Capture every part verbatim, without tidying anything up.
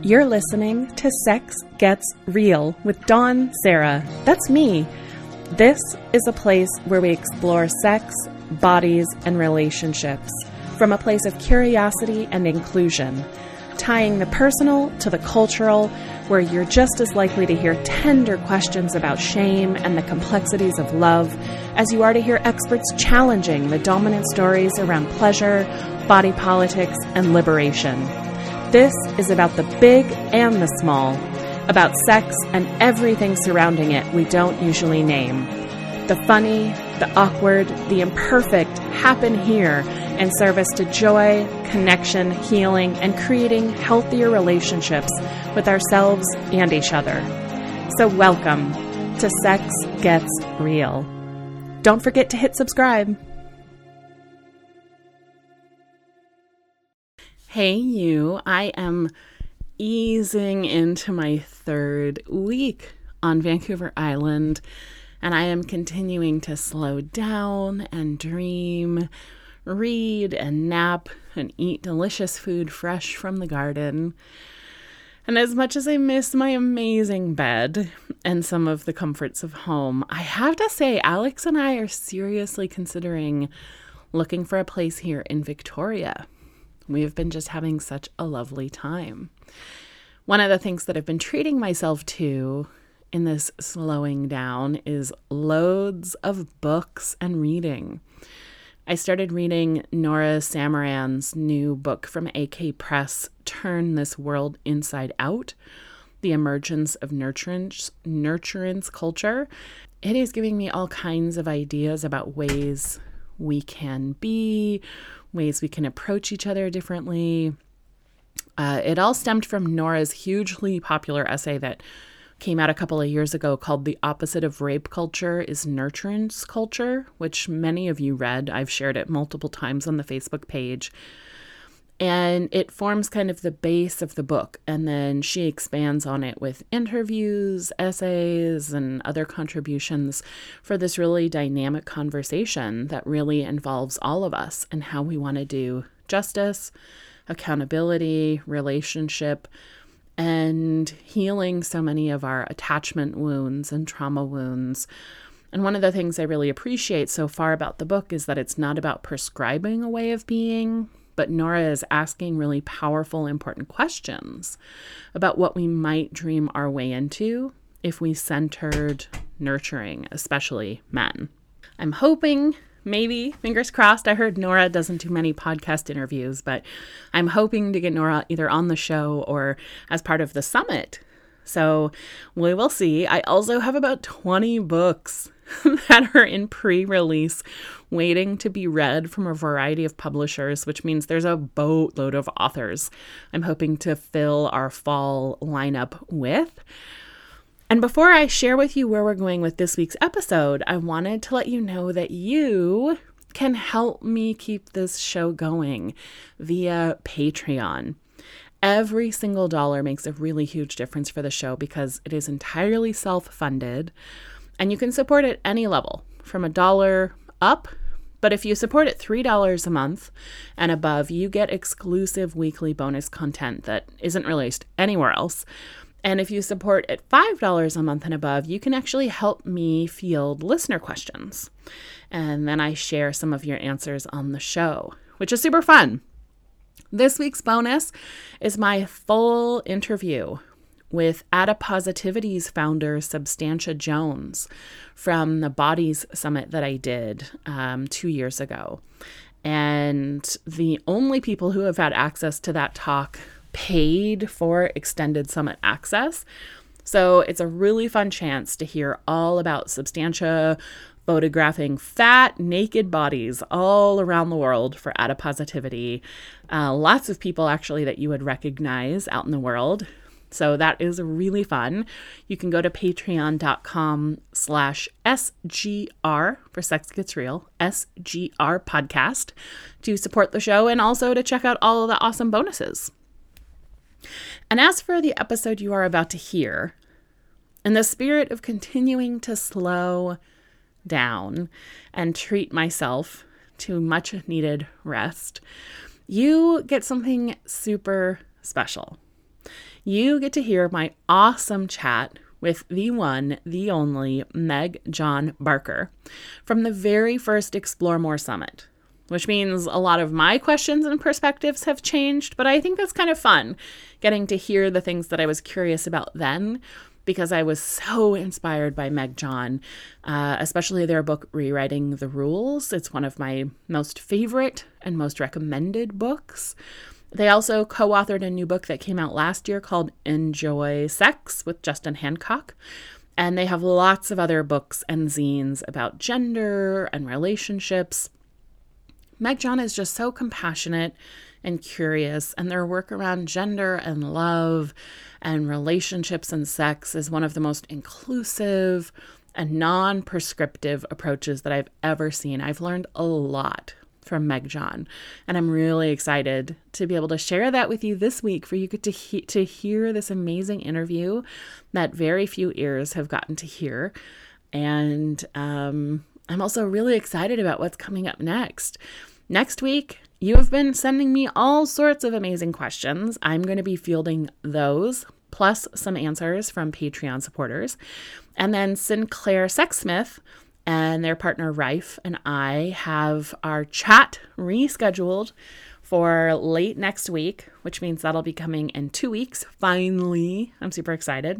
You're listening to Sex Gets Real with Dawn Sarah. That's me. This is a place where we explore sex, bodies, and relationships from a place of curiosity and inclusion, tying the personal to the cultural, where you're just as likely to hear tender questions about shame and the complexities of love as you are to hear experts challenging the dominant stories around pleasure, body politics, and liberation. This is about the big and the small, about sex and everything surrounding it we don't usually name. The funny, the awkward, the imperfect happen here in service to joy, connection, healing, and creating healthier relationships with ourselves and each other. So welcome to Sex Gets Real. Don't forget to hit subscribe. Hey you, I am easing into my third week on Vancouver Island, and I am continuing to slow down and dream, read and nap and eat delicious food fresh from the garden. And as much as I miss my amazing bed and some of the comforts of home, I have to say Alex and I are seriously considering looking for a place here in Victoria. We have been just having such a lovely time. One of the things that I've been treating myself to in this slowing down is loads of books and reading. I started reading Nora Samaran's new book from A K Press, Turn This World Inside Out, The Emergence of Nurturance, Nurturance Culture. It is giving me all kinds of ideas about ways we can be, ways we can approach each other differently. Uh, it all stemmed from Nora's hugely popular essay that came out a couple of years ago called The Opposite of Rape Culture is Nurturance Culture, which many of you read. I've shared it multiple times on the Facebook page. And it forms kind of the base of the book. And then she expands on it with interviews, essays, and other contributions for this really dynamic conversation that really involves all of us and how we want to do justice, accountability, relationship, and healing so many of our attachment wounds and trauma wounds. And one of the things I really appreciate so far about the book is that it's not about prescribing a way of being, but Nora is asking really powerful, important questions about what we might dream our way into if we centered nurturing, especially men. I'm hoping, maybe, fingers crossed, I heard Nora doesn't do many podcast interviews, but I'm hoping to get Nora either on the show or as part of the summit. So we will see. I also have about twenty books that are in pre-release waiting to be read from a variety of publishers, which means there's a boatload of authors I'm hoping to fill our fall lineup with. And before I share with you where we're going with this week's episode, I wanted to let you know that you can help me keep this show going via Patreon. Every single dollar makes a really huge difference for the show because it is entirely self-funded, and you can support at any level, from a dollar up. But if you support at three dollars a month and above, you get exclusive weekly bonus content that isn't released anywhere else. And if you support at five dollars a month and above, you can actually help me field listener questions. And then I share some of your answers on the show, which is super fun. This week's bonus is my full interview with Adipositivity's founder, Substantia Jones, from the Bodies Summit that I did um, two years ago. And the only people who have had access to that talk paid for extended summit access. So it's a really fun chance to hear all about Substantia photographing fat, naked bodies all around the world for adipositivity. Uh, lots of people actually that you would recognize out in the world. So that is really fun. You can go to patreon.com slash SGR for Sex Gets Real, S G R podcast, to support the show and also to check out all of the awesome bonuses. And as for the episode you are about to hear, in the spirit of continuing to slow down and treat myself to much needed rest, you get something super special. you get to hear my awesome chat with the one, the only Meg John Barker from the very first Explore More Summit, which means a lot of my questions and perspectives have changed, but I think that's kind of fun, getting to hear the things that I was curious about then, because I was so inspired by Meg John, uh, especially their book, Rewriting the Rules. It's one of my most favorite and most recommended books. They also co-authored a new book that came out last year called Enjoy Sex with Justin Hancock. And they have lots of other books and zines about gender and relationships. Meg John is just so compassionate and curious, and their work around gender and love and relationships and sex is one of the most inclusive and non-prescriptive approaches that I've ever seen. I've learned a lot from Meg John, and I'm really excited to be able to share that with you this week, for you get to he- to hear this amazing interview that very few ears have gotten to hear. And um, I'm also really excited about what's coming up next. Next week, you have been sending me all sorts of amazing questions. I'm going to be fielding those, plus some answers from Patreon supporters. And then Sinclair Sexsmith and their partner Rife and I have our chat rescheduled for late next week, which means that'll be coming in two weeks. Finally, I'm super excited.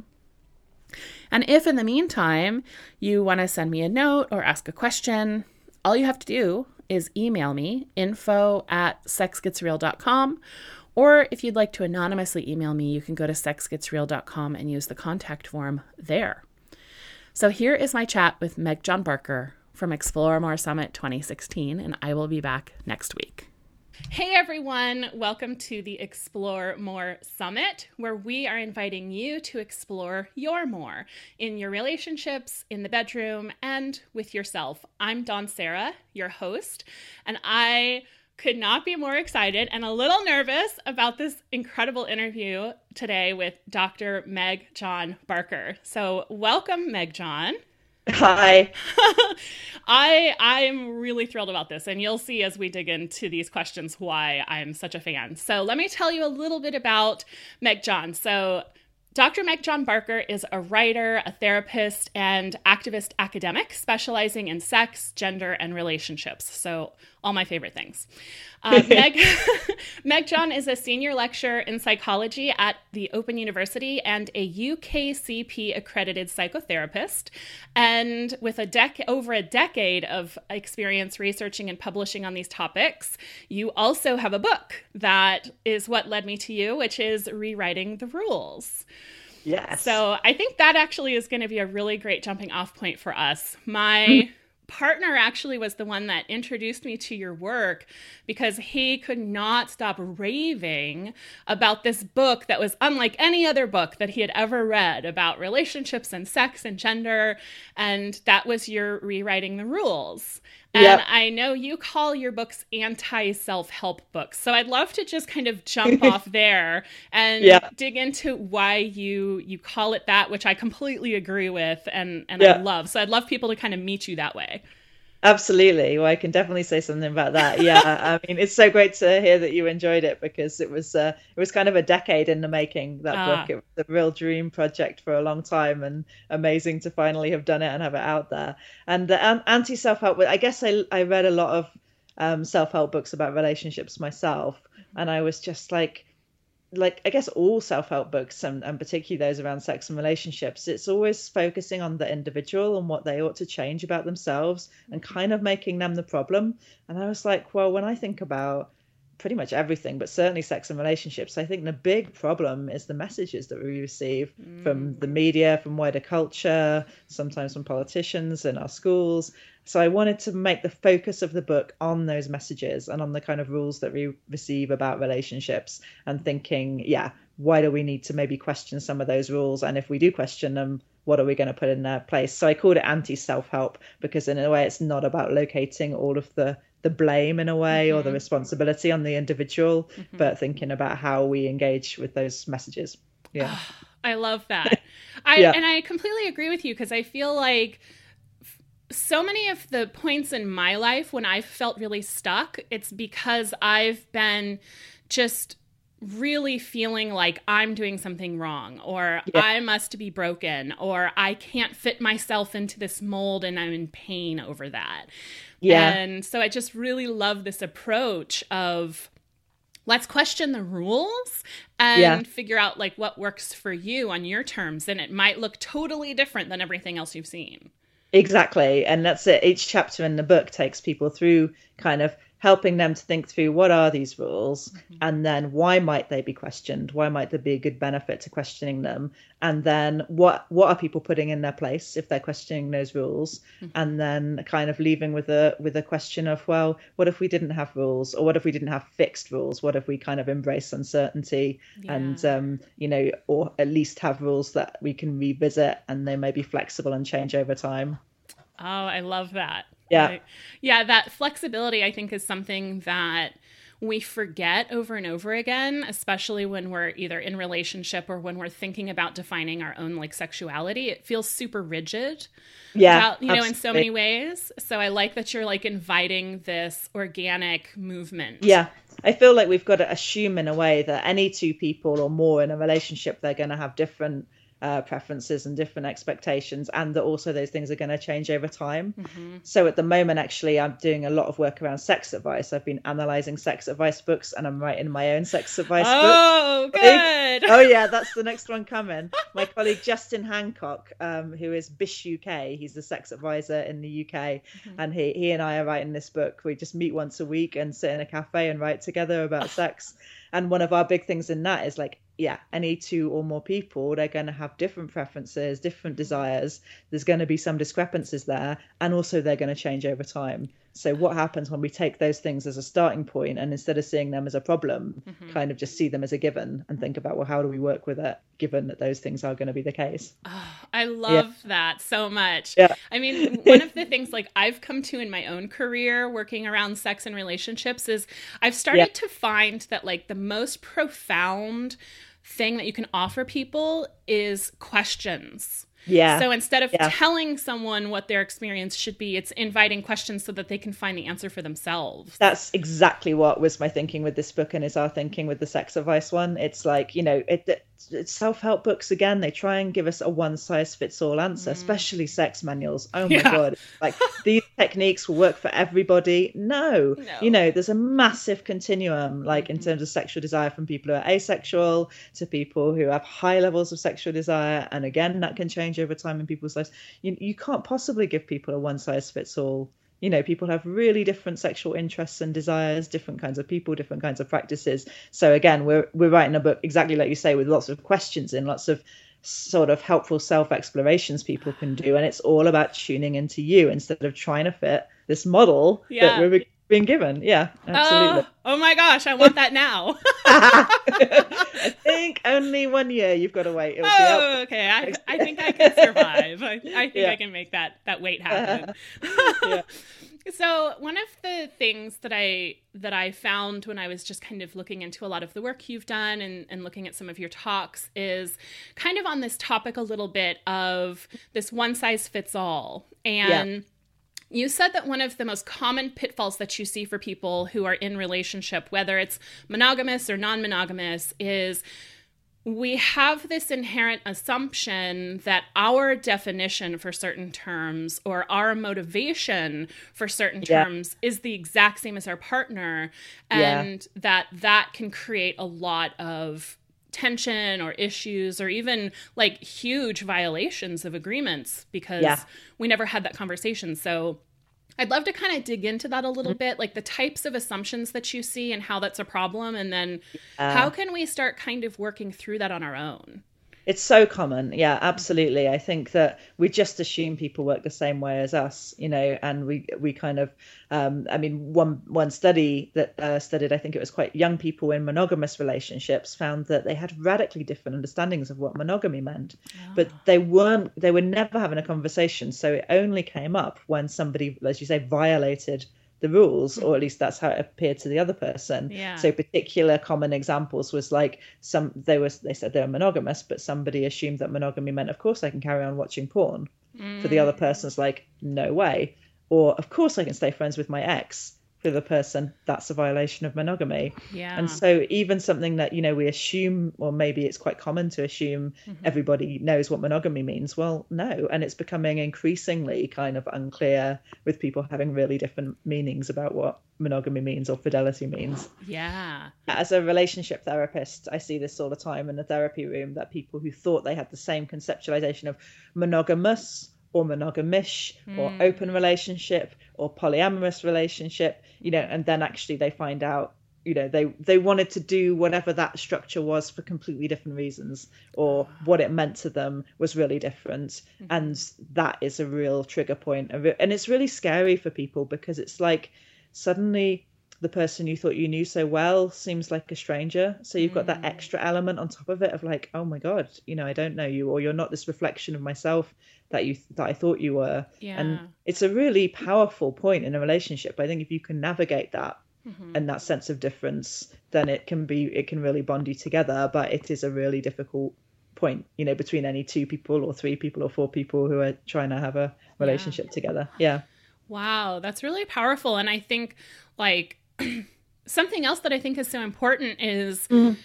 And if in the meantime you want to send me a note or ask a question, all you have to do is email me, info at sex gets real dot com. Or if you'd like to anonymously email me, you can go to sex gets real dot com and use the contact form there. So here is my chat with Meg John Barker from Explore More Summit twenty sixteen, and I will be back next week. Hey everyone, welcome to the Explore More Summit, where we are inviting you to explore your more in your relationships, in the bedroom, and with yourself. I'm Dawn Sarah, your host, and I could not be more excited and a little nervous about this incredible interview today with Doctor Meg John Barker. So welcome, Meg John. Hi. I I'm really thrilled about this, and you'll see as we dig into these questions why I'm such a fan. So let me tell you a little bit about Meg John. So Doctor Meg John Barker is a writer, a therapist, and activist academic specializing in sex, gender, and relationships. So all my favorite things. Uh, Meg, Meg John is a senior lecturer in psychology at the Open University and a U K C P accredited psychotherapist. And with a dec- over a decade of experience researching and publishing on these topics, you also have a book that is what led me to you, which is Rewriting the Rules. Yes. So I think that actually is going to be a really great jumping off point for us. My partner actually was the one that introduced me to your work because he could not stop raving about this book that was unlike any other book that he had ever read about relationships and sex and gender. And that was your Rewriting the Rules. And yep. I know you call your books anti-self-help books. So I'd love to just kind of jump off there and yep. dig into why you you call it that, which I completely agree with and, and yep. I love. So I'd love people to kind of meet you that way. Absolutely. Well, I can definitely say something about that. Yeah, I mean, it's so great to hear that you enjoyed it because it was uh, it was kind of a decade in the making, that uh, book. It was a real dream project for a long time, and amazing to finally have done it and have it out there. And the uh, anti-self-help, I guess I, I read a lot of um, self-help books about relationships myself, and I was just like, like I guess all self-help books, and, and particularly those around sex and relationships, it's always focusing on the individual and what they ought to change about themselves and kind of making them the problem. And I was like, well, when I think about pretty much everything, but certainly sex and relationships, I think the big problem is the messages that we receive mm. from the media, from wider culture, sometimes from politicians in our schools. So I wanted to make the focus of the book on those messages and on the kind of rules that we receive about relationships, and thinking, yeah, why do we need to maybe question some of those rules? And if we do question them, what are we going to put in their place? So I called it anti-self-help because in a way it's not about locating all of the the blame in a way mm-hmm. or the responsibility on the individual, mm-hmm. but thinking about how we engage with those messages. Yeah. Oh, I love that. I yeah. And I completely agree with you because I feel like so many of the points in my life when I felt really stuck, it's because I've been just really feeling like I'm doing something wrong, or Yeah. I must be broken, or I can't fit myself into this mold and I'm in pain over that. Yeah. And so I just really love this approach of let's question the rules and Yeah. figure out like what works for you on your terms. And it might look totally different than everything else you've seen. Exactly. And that's it. Each chapter in the book takes people through kind of helping them to think through what are these rules, mm-hmm. and then why might they be questioned? Why might there be a good benefit to questioning them? And then what what are people putting in their place if they're questioning those rules? Mm-hmm. And then kind of leaving with a with a question of, well, what if we didn't have rules, or what if we didn't have fixed rules? What if we kind of embrace uncertainty, yeah. and um, you know, or at least have rules that we can revisit and they may be flexible and change over time. Oh, I love that. Yeah. Right. Yeah, that flexibility, I think, is something that we forget over and over again, especially when we're either in relationship or when we're thinking about defining our own like sexuality. It feels super rigid. Yeah. About, you absolutely. know, in so many ways. So I like that you're like inviting this organic movement. Yeah. I feel like we've got to assume in a way that any two people or more in a relationship, they're going to have different Uh, preferences and different expectations, and that also those things are going to change over time. Mm-hmm. So at the moment, actually, I'm doing a lot of work around sex advice. I've been analysing sex advice books, and I'm writing my own sex advice oh, book. Oh, good. Oh, yeah, that's the next one coming. My colleague Justin Hancock, um, who is Bish U K, he's the sex advisor in the U K, mm-hmm. and he, he and I are writing this book. We just meet once a week and sit in a cafe and write together about sex. And one of our big things in that is like, yeah, any two or more people, they're going to have different preferences, different desires. There's going to be some discrepancies there, and also they're going to change over time. So what happens when we take those things as a starting point, and instead of seeing them as a problem, mm-hmm. kind of just see them as a given and think about, well, how do we work with it, given that those things are going to be the case? Oh, I love yeah. that so much. Yeah. I mean, one of the things like I've come to in my own career working around sex and relationships is I've started yeah. to find that like the most profound thing that you can offer people is questions. Yeah. So instead of yeah. telling someone what their experience should be, it's inviting questions so that they can find the answer for themselves. That's exactly what was my thinking with this book, and is our thinking with the sex advice one. It's like, you know, it, it it's self-help books again. They try and give us a one-size-fits-all answer, mm. especially sex manuals. Oh my yeah. God. Like these techniques will work for everybody. No. no. You know, there's a massive continuum, like in terms of sexual desire, from people who are asexual to people who have high levels of sexual desire. And again, that can change over time in people's lives. You, you can't possibly give people a one-size-fits-all. You know, people have really different sexual interests and desires, different kinds of people, different kinds of practices. So again, we're we're writing a book, exactly like you say, with lots of questions and lots of sort of helpful self-explorations people can do. And it's all about tuning into you instead of trying to fit this model yeah. that we're being given. Yeah, absolutely. Oh, oh my gosh, I want that now. I think only one year you've got to wait. It'll oh, okay. I, I think I can survive. I, I think yeah. I can make that, that wait happen. yeah. So one of the things that I that I found when I was just kind of looking into a lot of the work you've done and, and looking at some of your talks is kind of on this topic a little bit of this one size fits all. And yeah. you said that one of the most common pitfalls that you see for people who are in relationship, whether it's monogamous or non-monogamous, is we have this inherent assumption that our definition for certain terms or our motivation for certain yeah. terms is the exact same as our partner, and yeah. that that can create a lot of tension or issues or even like huge violations of agreements because yeah. we never had that conversation. So I'd love to kind of dig into that a little mm-hmm. bit, like the types of assumptions that you see and how that's a problem. And then uh, how can we start kind of working through that on our own? It's so common. Yeah, absolutely. I think that we just assume people work the same way as us, you know, and we we kind of, um, I mean, one one study that uh, studied, I think it was quite young people in monogamous relationships, found that they had radically different understandings of what monogamy meant, oh. but they weren't, they were never having a conversation. So it only came up when somebody, as you say, violated the rules, or at least that's how it appeared to the other person. Yeah. So particular common examples was like some they was they said they were monogamous, but somebody assumed that monogamy meant, of course I can carry on watching porn. Mm. For the other person's like, no way. Or of course I can stay friends with my ex. for the person, that's a violation of monogamy. Yeah. And so even something that, you know, we assume, or maybe it's quite common to assume mm-hmm. everybody knows what monogamy means. Well, no. And it's becoming increasingly kind of unclear, with people having really different meanings about what monogamy means or fidelity means. Yeah. As a relationship therapist, I see this all the time in the therapy room, that people who thought they had the same conceptualization of monogamous or monogamish mm. or open relationship or polyamorous relationship, you know, and then actually they find out, you know, they they wanted to do whatever that structure was for completely different reasons, or what it meant to them was really different. Mm-hmm. And that is a real trigger point. And it's really scary for people, because it's like suddenly the person you thought you knew so well seems like a stranger. So you've got that extra element on top of it of like, oh my God, you know, I don't know you, or you're not this reflection of myself that you that I thought you were. Yeah. And it's a really powerful point in a relationship. I think if you can navigate that mm-hmm. and that sense of difference, then it can be it can really bond you together. But it is a really difficult point, you know, between any two people or three people or four people who are trying to have a relationship yeah. together. Yeah. Wow, that's really powerful. And I think like something else that I think is so important is mm.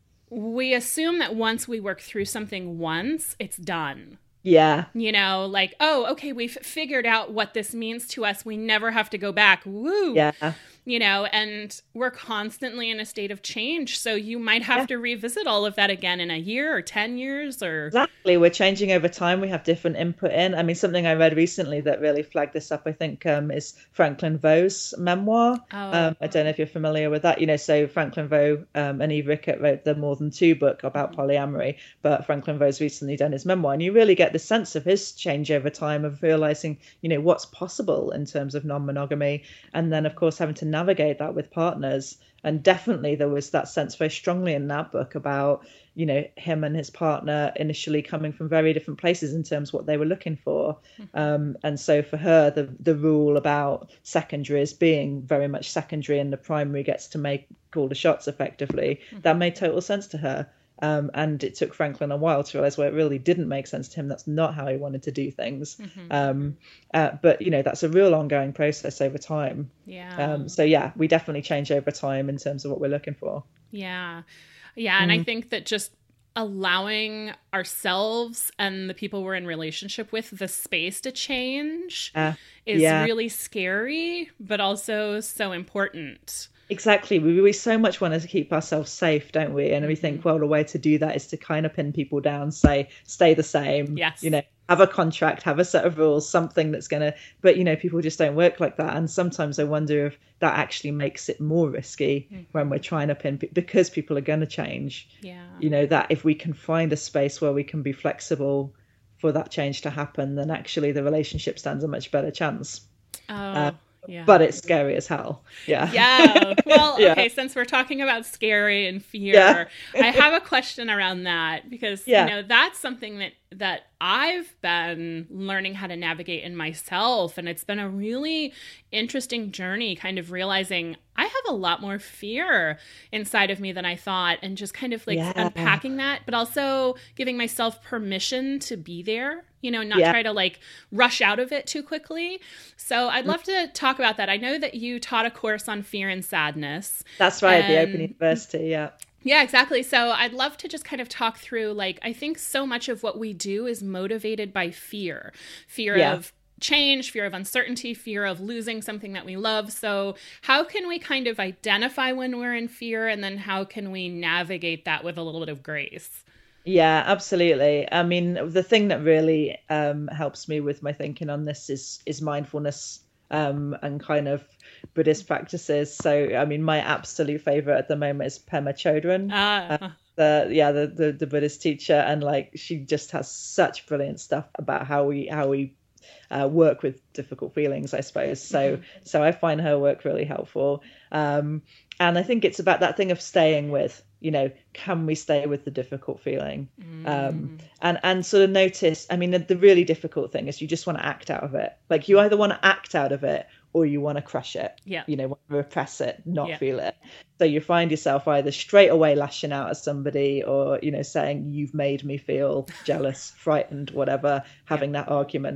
we assume that once we work through something once, it's done. Yeah. You know, like, oh, okay, we've figured out what this means to us. We never have to go back. Woo. Yeah. You know, and we're constantly in a state of change. So you might have yeah. to revisit all of that again in a year or ten years or. Exactly. We're changing over time. We have different input in. I mean, something I read recently that really flagged this up, I think, um, is Franklin Vaugh's memoir. Oh. Um, I don't know if you're familiar with that. You know, so Franklin Vaux um, and Eve Rickett wrote the More Than Two book about polyamory, but Franklin Vaugh's recently done his memoir. And you really get the sense of his change over time of realizing, you know, what's possible in terms of non-monogamy. And then, of course, having to navigate that with partners. And definitely there was that sense very strongly in that book about, you know, him and his partner initially coming from very different places in terms of what they were looking for. Mm-hmm. Um, and so for her, the the rule about secondaries being very much secondary and the primary gets to make all the shots effectively, mm-hmm. that made total sense to her. Um, and it took Franklin a while to realize, well, it really didn't make sense to him. That's not how he wanted to do things. Mm-hmm. Um, uh, but, you know, that's a real ongoing process over time. Yeah. Um, so, yeah, we definitely change over time in terms of what we're looking for. Yeah. Yeah. And mm. I think that just allowing ourselves and the people we're in relationship with the space to change uh, is yeah. really scary, but also so important. Exactly. We, we so much want to keep ourselves safe, don't we? And we think, well, the way to do that is to kind of pin people down, say, stay the same. Yes. You know, have a contract, have a set of rules, something that's going to, but, you know, people just don't work like that. And sometimes I wonder if that actually makes it more risky mm-hmm. when we're trying to pin, because people are going to change. Yeah. You know, that if we can find a space where we can be flexible for that change to happen, then actually the relationship stands a much better chance. Oh. Uh, Yeah. But it's scary as hell. Yeah. Yeah. Well, yeah. okay, since we're talking about scary and fear, yeah. I have a question around that because, yeah. you know, that's something that, that I've been learning how to navigate in myself. And it's been a really interesting journey, kind of realizing I have a lot more fear inside of me than I thought, and just kind of like yeah. unpacking that, but also giving myself permission to be there, you know, not yeah. try to like rush out of it too quickly. So I'd love to talk about that. I know that you taught a course on fear and sadness. That's right. And, the Open University. Yeah. Yeah, exactly. So I'd love to just kind of talk through, like, I think so much of what we do is motivated by fear, fear yeah. of change, fear of uncertainty, fear of losing something that we love. So how can we kind of identify when we're in fear, and then how can we navigate that with a little bit of grace? Yeah, absolutely. I mean, the thing that really um, helps me with my thinking on this is is mindfulness um, and kind of Buddhist practices. So, I mean, my absolute favorite at the moment is Pema Chodron. Ah. Uh, the yeah, the, the the Buddhist teacher, and like she just has such brilliant stuff about how we how we uh, work with difficult feelings, I suppose. So mm-hmm. so I find her work really helpful. Um, and I think it's about that thing of staying with, you know, can we stay with the difficult feeling? Mm. Um, and, and sort of notice, I mean, the, the really difficult thing is you just want to act out of it. Like you either want to act out of it or you want to crush it, yeah. you know, want to repress it, not yeah. feel it. So you find yourself either straight away lashing out at somebody, or, you know, saying you've made me feel jealous, frightened, whatever, having yeah. that argument.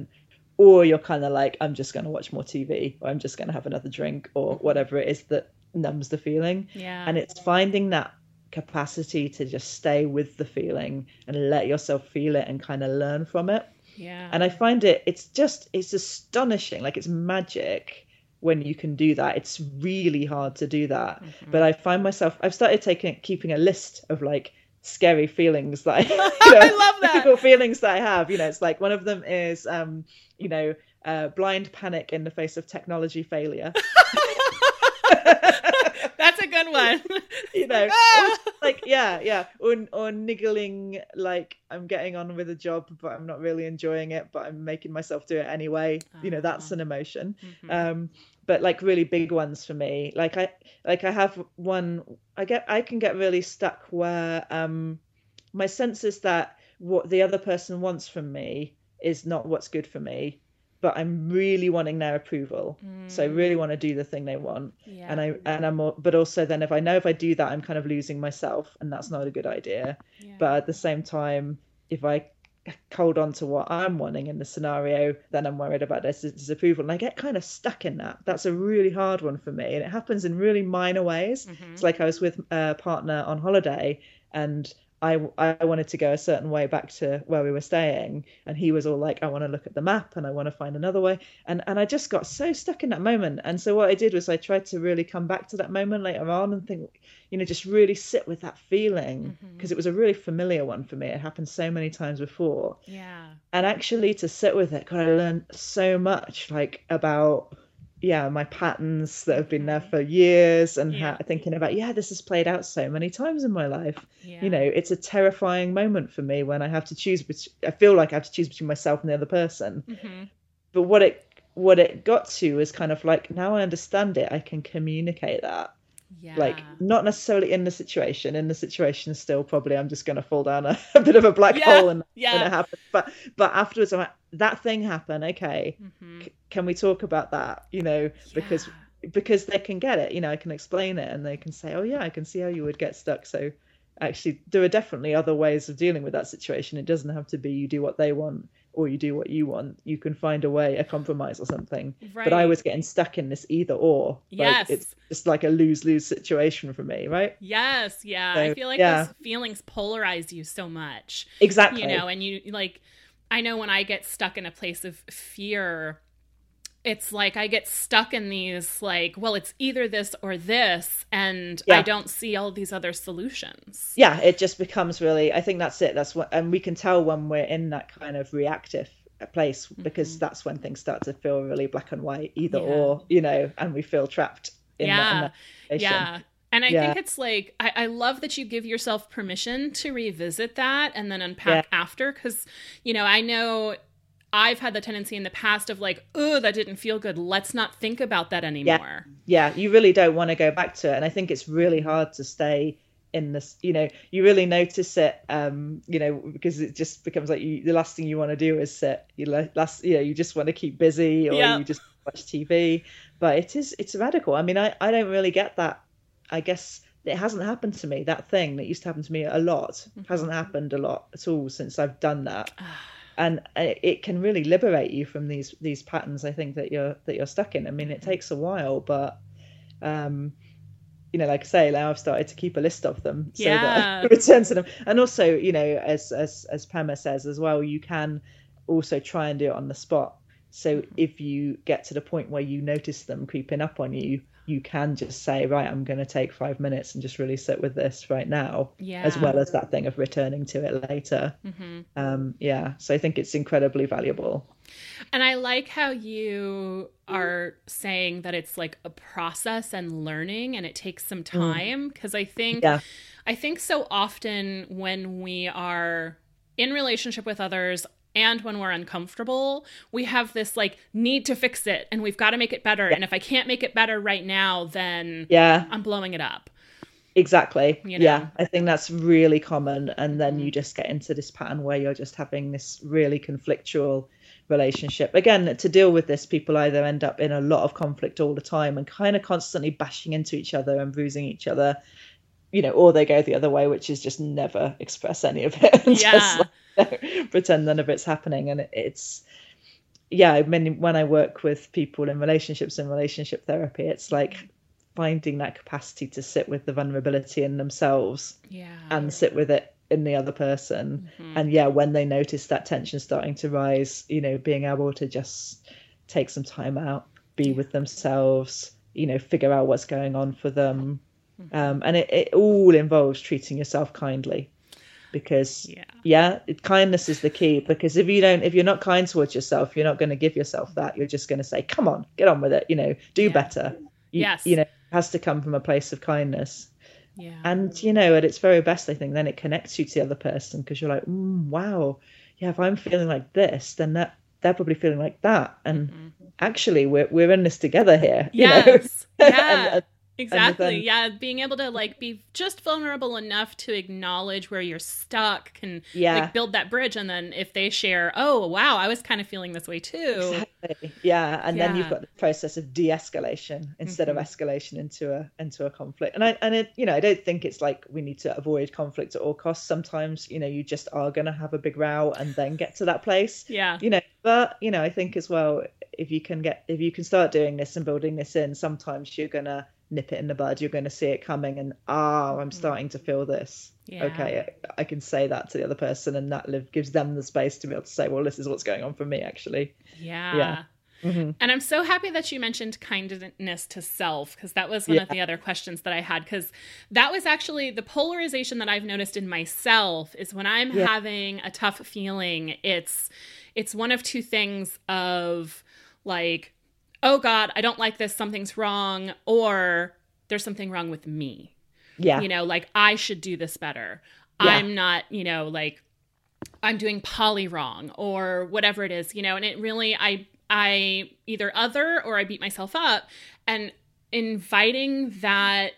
or you're kind of like, I'm just going to watch more T V, or I'm just going to have another drink, or whatever it is that numbs the feeling. Yeah. And it's finding that capacity to just stay with the feeling and let yourself feel it and kind of learn from it. Yeah. And I find it, it's just, it's astonishing. Like, it's magic when you can do that. It's really hard to do that. Mm-hmm. But I find myself, I've started taking, keeping a list of like scary feelings that I, you know, I love that. difficult feelings that I have. You know, it's like one of them is, um, you know, uh, blind panic in the face of technology failure. That's a good one. You know, or, like, yeah, yeah. Or, or niggling, like, I'm getting on with a job, but I'm not really enjoying it, but I'm making myself do it anyway. Uh-huh. You know, that's an emotion. Mm-hmm. Um, but like really big ones for me. Like I, like I have one, I get, I can get really stuck where um, my sense is that what the other person wants from me is not what's good for me. But I'm really wanting their approval. Mm. So I really want to do the thing they want. Yeah. And I and I'm but also then if I know if I do that, I'm kind of losing myself, and that's not a good idea. Yeah. But at the same time, if I hold on to what I'm wanting in the scenario, then I'm worried about their disapproval. And I get kind of stuck in that. That's a really hard one for me. And it happens in really minor ways. Mm-hmm. It's like I was with a partner on holiday, and I, I wanted to go a certain way back to where we were staying, and he was all like, I want to look at the map and I want to find another way, and and I just got so stuck in that moment. And so what I did was I tried to really come back to that moment later on and think, you know, just really sit with that feeling, because mm-hmm. it was a really familiar one for me. It happened so many times before. Yeah. And actually to sit with it, God, I learned so much, like about yeah, my patterns that have been there for years, and yeah. ha- thinking about, yeah, this has played out so many times in my life. Yeah. You know, it's a terrifying moment for me when I have to choose, bet- I feel like I have to choose between myself and the other person. Mm-hmm. But what it, what it got to is kind of like, now I understand it, I can communicate that. Yeah. Like, not necessarily in the situation. In the situation, still probably I'm just going to fall down a, a bit of a black yeah. hole and yeah. when it happens. But but afterwards, I'm like, that thing happened. Okay, mm-hmm. C- can we talk about that? You know, yeah. because because they can get it. You know, I can explain it, and they can say, oh yeah, I can see how you would get stuck. So actually, there are definitely other ways of dealing with that situation. It doesn't have to be you do what they want or you do what you want. You can find a way, a compromise or something. Right. But I was getting stuck in this either or. Yes. Like, it's just like a lose-lose situation for me, right? Yes, yeah. So, I feel like yeah. those feelings polarize you so much. Exactly. You know, and you, like, I know when I get stuck in a place of fear, it's like I get stuck in these, like, well, it's either this or this, and yeah. I don't see all these other solutions. Yeah, it just becomes really, I think that's it. That's what, and we can tell when we're in that kind of reactive place, because mm-hmm. that's when things start to feel really black and white, either yeah. or, you know, and we feel trapped in yeah. that, in that situation. Yeah. And I yeah. think it's like, I, I love that you give yourself permission to revisit that and then unpack yeah. after, because, you know, I know I've had the tendency in the past of like, oh, that didn't feel good. Let's not think about that anymore. Yeah. yeah, you really don't want to go back to it. And I think it's really hard to stay in this, you know, you really notice it, um, you know, because it just becomes like you, the last thing you want to do is sit. You last, you know, you just want to keep busy, or yeah. you just watch T V. But it is, it's radical. I mean, I, I don't really get that. I guess it hasn't happened to me. That thing that used to happen to me a lot mm-hmm. hasn't happened a lot at all since I've done that. And it can really liberate you from these these patterns, I think, that you're that you're stuck in. I mean, it takes a while, but um, you know, like I say, now I've started to keep a list of them so yeah. that I return to them. And also, you know, as as as Pema says as well, you can also try and do it on the spot. So if you get to the point where you notice them creeping up on you, you can just say, right, I'm going to take five minutes and just really sit with this right now, yeah. as well as that thing of returning to it later. Mm-hmm. Um, yeah. So I think it's incredibly valuable. And I like how you are saying that it's like a process and learning, and it takes some time, because mm. I think, yeah. I think so often when we are in relationship with others, and when we're uncomfortable, we have this like need to fix it, and we've got to make it better. Yeah. And if I can't make it better right now, then yeah. I'm blowing it up. Exactly. You know? Yeah. I think that's really common. And then you just get into this pattern where you're just having this really conflictual relationship. Again, to deal with this, people either end up in a lot of conflict all the time and kind of constantly bashing into each other and bruising each other, you know, or they go the other way, which is just never express any of it. And yeah. just, like, pretend none of it's happening. And it's yeah, I mean, when I work with people in relationships and relationship therapy, it's like finding that capacity to sit with the vulnerability in themselves yeah. and sit with it in the other person. Mm-hmm. And yeah, when they notice that tension starting to rise, you know, being able to just take some time out, be yeah. with themselves, you know, figure out what's going on for them. Mm-hmm. Um, and it, it all involves treating yourself kindly. Because yeah, yeah it, kindness is the key, because if you don't if you're not kind towards yourself, you're not going to give yourself that. You're just going to say, come on, get on with it, you know, do yeah. better. You, yes you know, it has to come from a place of kindness. Yeah. And you know, at its very best, I think then it connects you to the other person, because you're like, mm, wow, yeah, if I'm feeling like this, then that they're probably feeling like that, and mm-hmm. actually we're we're in this together here. Yes. You know? Yeah. and, and, Exactly. Then, yeah. Being able to like be just vulnerable enough to acknowledge where you're stuck can yeah. like build that bridge. And then if they share, oh, wow, I was kind of feeling this way too. Exactly. Yeah. And yeah. then you've got the process of de-escalation instead mm-hmm. of escalation into a, into a conflict. And I, and it, you know, I don't think it's like we need to avoid conflict at all costs. Sometimes, you know, you just are going to have a big row and then get to that place. Yeah. You know, but, you know, I think as well, if you can get, if you can start doing this and building this in, sometimes you're going to nip it in the bud. You're going to see it coming, and ah, oh, I'm starting to feel this. Yeah. Okay, I, I can say that to the other person, and that live, gives them the space to be able to say, well, this is what's going on for me, actually. Yeah. Yeah. Mm-hmm. And I'm so happy that you mentioned kindness to self, because that was one yeah. of the other questions that I had, because that was actually the polarization that I've noticed in myself is when I'm yeah. having a tough feeling, it's it's one of two things of like, oh God, I don't like this, something's wrong, or there's something wrong with me. Yeah. You know, like I should do this better. Yeah. I'm not, you know, like I'm doing poly wrong or whatever it is, you know, and it really, I, I either other or I beat myself up, and inviting that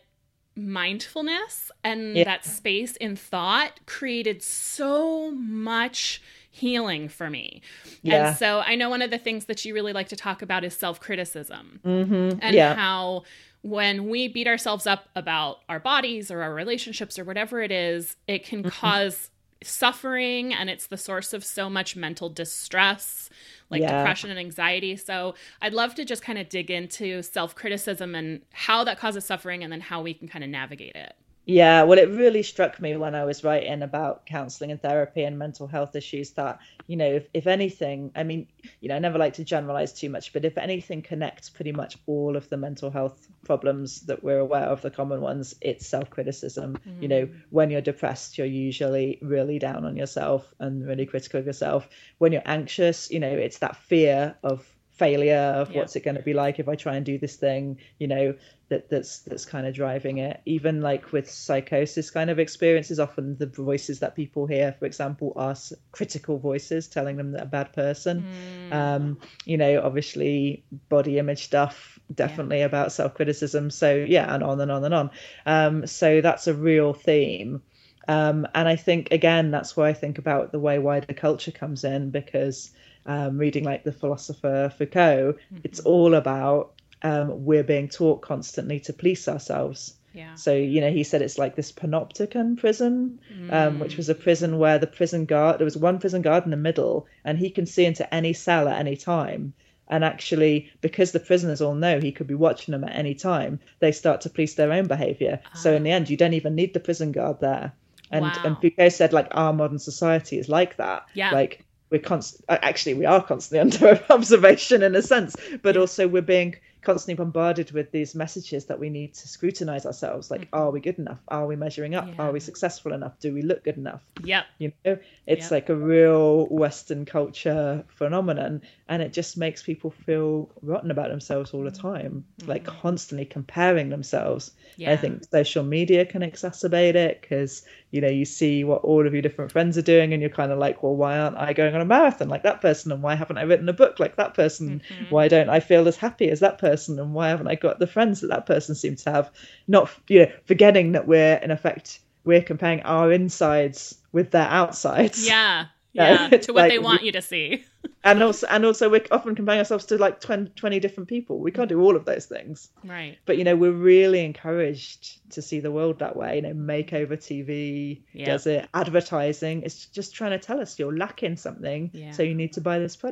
mindfulness and yeah. that space in thought created so much healing for me. Yeah. And so I know one of the things that you really like to talk about is self-criticism mm-hmm. and yeah. how when we beat ourselves up about our bodies or our relationships or whatever it is, it can mm-hmm. cause suffering, and it's the source of so much mental distress, like yeah. depression and anxiety. So I'd love to just kind of dig into self-criticism and how that causes suffering, and then how we can kind of navigate it. Yeah, well, it really struck me when I was writing about counselling and therapy and mental health issues that, you know, if, if anything, I mean, you know, I never like to generalize too much, but if anything connects pretty much all of the mental health problems that we're aware of, the common ones, it's self-criticism. Mm. You know, when you're depressed, you're usually really down on yourself and really critical of yourself. When you're anxious, you know, it's that fear of failure, of yeah. what's it going to be like if I try and do this thing, you know, that that's that's kind of driving it. Even like with psychosis kind of experiences, often the voices that people hear, for example, are critical voices telling them that they're a bad person. Mm. Um, you know, obviously body image stuff, definitely yeah. about self-criticism. So yeah, and on and on and on. Um, so that's a real theme. Um, and I think, again, that's why I think about the way wider culture comes in, because Um, reading like the philosopher Foucault, mm-hmm. it's all about um, we're being taught constantly to police ourselves. Yeah. So, you know, he said it's like this panopticon prison, mm. um, which was a prison where the prison guard, there was one prison guard in the middle, and he can see into any cell at any time. And actually, because the prisoners all know he could be watching them at any time, they start to police their own behavior. Ah. So in the end, you don't even need the prison guard there. And, wow. and Foucault said, like, our modern society is like that. Yeah. Like, we're const- actually we are constantly under observation in a sense, but also we're being constantly bombarded with these messages that we need to scrutinize ourselves, like mm-hmm. are we good enough, are we measuring up, yeah. are we successful enough, do we look good enough? Yep. You know, it's yep. like a real Western culture phenomenon, and it just makes people feel rotten about themselves all the time, mm-hmm. like constantly comparing themselves. Yeah. I think social media can exacerbate it, because you know, you see what all of your different friends are doing, and you're kind of like, well, why aren't I going on a marathon like that person, and why haven't I written a book like that person? Mm-hmm. Why don't I feel as happy as that person, and why haven't I got the friends that that person seems to have? Not, you know, forgetting that we're in effect we're comparing our insides with their outsides. Yeah, yeah, to what like, they want you to see. And also, and also, we're often comparing ourselves to like twenty, twenty different people. We can't do all of those things. Right. But, you know, we're really encouraged to see the world that way. You know, makeover T V yeah. does it. Advertising. It's just trying to tell us you're lacking something. Yeah. So you need to buy this product.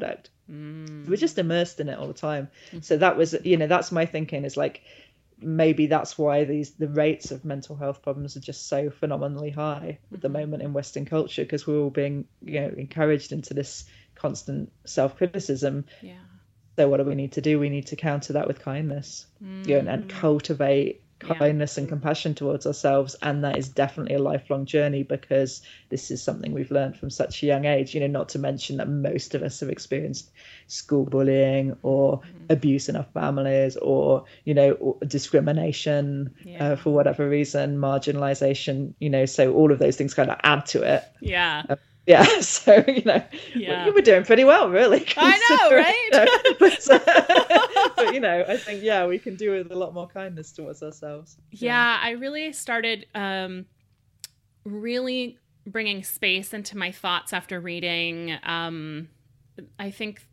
Mm. We're just immersed in it all the time. Mm. So that was, you know, that's my thinking, is like, maybe that's why these the rates of mental health problems are just so phenomenally high at mm-hmm. the moment in Western culture, because we're all being, you know, encouraged into this constant self-criticism. Yeah. So what do we need to do? We need to counter that with kindness, mm. you know, and, and cultivate kindness yeah. and compassion towards ourselves. And that is definitely a lifelong journey, because this is something we've learned from such a young age, you know, not to mention that most of us have experienced school bullying or mm-hmm. abuse in our families, or, you know, or discrimination yeah. uh, for whatever reason, marginalization, you know, so all of those things kind of add to it. Yeah. Uh, yeah, so, you know, yeah. you were doing pretty well, really. I know, right? You know, but, uh, but, you know, I think, yeah, we can do with a lot more kindness towards ourselves. Yeah, yeah I really started um, really bringing space into my thoughts after reading, um, I think,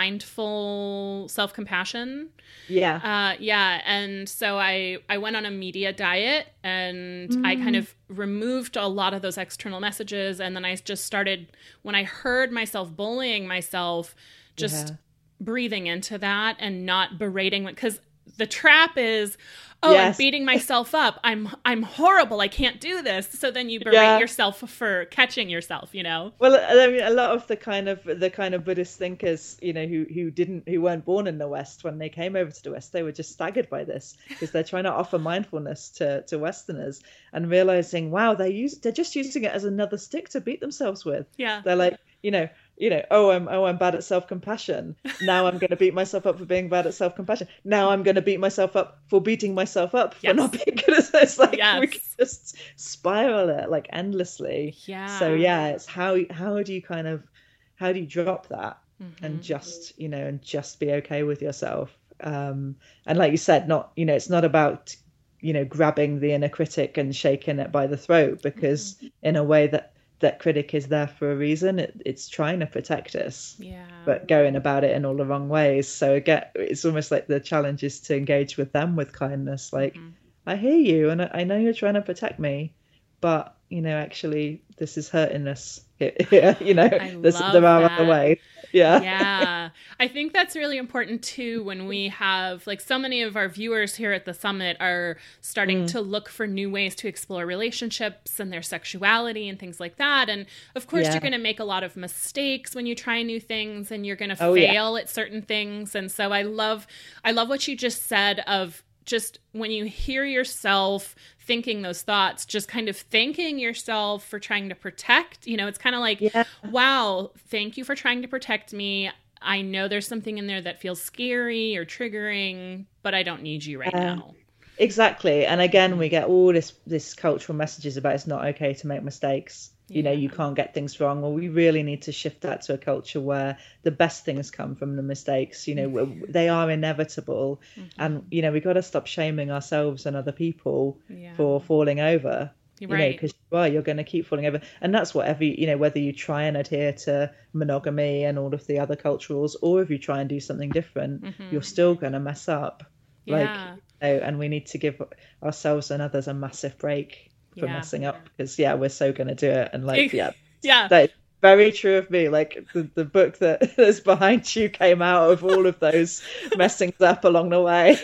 Mindful Self-Compassion. Yeah. Uh, yeah. And so I, I went on a media diet, and mm. I kind of removed a lot of those external messages. And then I just started, when I heard myself bullying myself, just yeah. breathing into that and not berating, because the trap is, oh, yes. I'm beating myself up. I'm I'm horrible. I can't do this. So then you berate yeah. yourself for catching yourself, you know? Well, I mean, a lot of the kind of the kind of Buddhist thinkers, you know, who who didn't who weren't born in the West, when they came over to the West, they were just staggered by this, because they're trying to offer mindfulness to to Westerners, and realizing, wow, they use they're just using it as another stick to beat themselves with. Yeah. They're like, you know, you know, oh, I'm oh, I'm bad at self-compassion. Now I'm going to beat myself up for being bad at self-compassion. Now I'm going to beat myself up for beating myself up for yes. not being good at it. It's like yes. we can just spiral it like endlessly. Yeah. So yeah, it's how how do you kind of how do you drop that mm-hmm. and just, you know, and just be okay with yourself. Um, and like you said, not, you know, it's not about, you know, grabbing the inner critic and shaking it by the throat, because mm-hmm. in a way that that critic is there for a reason. It, it's trying to protect us, yeah. but going about it in all the wrong ways. So again, it's almost like the challenge is to engage with them with kindness. Like, mm-hmm. I hear you, and I, I know you're trying to protect me, but, you know, actually this is hurting us. Yeah, you know, there's, there are other ways. Yeah. Yeah. I think that's really important too, when we have, like, so many of our viewers here at the summit are starting mm. to look for new ways to explore relationships and their sexuality and things like that. And of course, yeah. you're going to make a lot of mistakes when you try new things, and you're going to oh, fail yeah. at certain things. And so I love, I love what you just said of just when you hear yourself thinking those thoughts, just kind of thanking yourself for trying to protect, you know, it's kind of like, yeah. wow, thank you for trying to protect me. I know there's something in there that feels scary or triggering, but I don't need you right uh, now. Exactly. And again, we get all this, this cultural messages about it's not okay to make mistakes. You know, yeah. you can't get things wrong. Well, we really need to shift that to a culture where the best things come from the mistakes. You know, mm-hmm. they are inevitable. Mm-hmm. And, you know, we got to stop shaming ourselves and other people yeah. for falling over. You right. know, because well, you're going to keep falling over. And that's whatever, you know, whether you try and adhere to monogamy and all of the other culturals, or if you try and do something different, mm-hmm. you're still going to mess up. Yeah. Like, you know, and we need to give ourselves and others a massive break for yeah. messing up, because yeah we're so gonna do it. And like yeah yeah that's very true of me. Like the, the book that is behind you came out of all of those messings up along the way.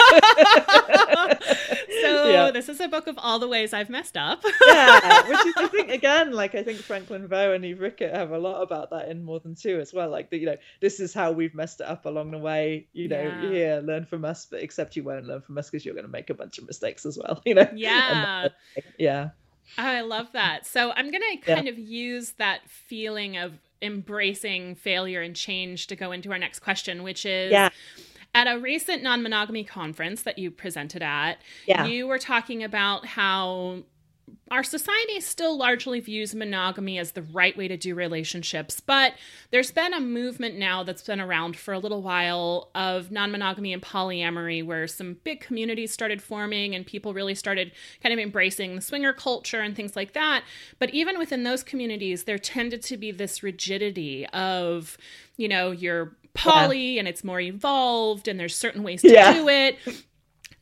So yeah. this is a book of all the ways I've messed up. Yeah, which is, I think, again, like I think Franklin Veaux and Eve Rickett have a lot about that in More Than Two as well. Like, the, you know, this is how we've messed it up along the way. You know, yeah, yeah learn from us, but except you won't learn from us because you're going to make a bunch of mistakes as well. You know. Yeah. And, yeah. I love that. So I'm going to kind yeah. of use that feeling of embracing failure and change to go into our next question, which is. Yeah. At a recent non-monogamy conference that you presented at, yeah. you were talking about how our society still largely views monogamy as the right way to do relationships, but there's been a movement now that's been around for a little while of non-monogamy and polyamory, where some big communities started forming and people really started kind of embracing the swinger culture and things like that. But even within those communities, there tended to be this rigidity of, you know, you're poly yeah. and it's more evolved and there's certain ways to yeah. do it.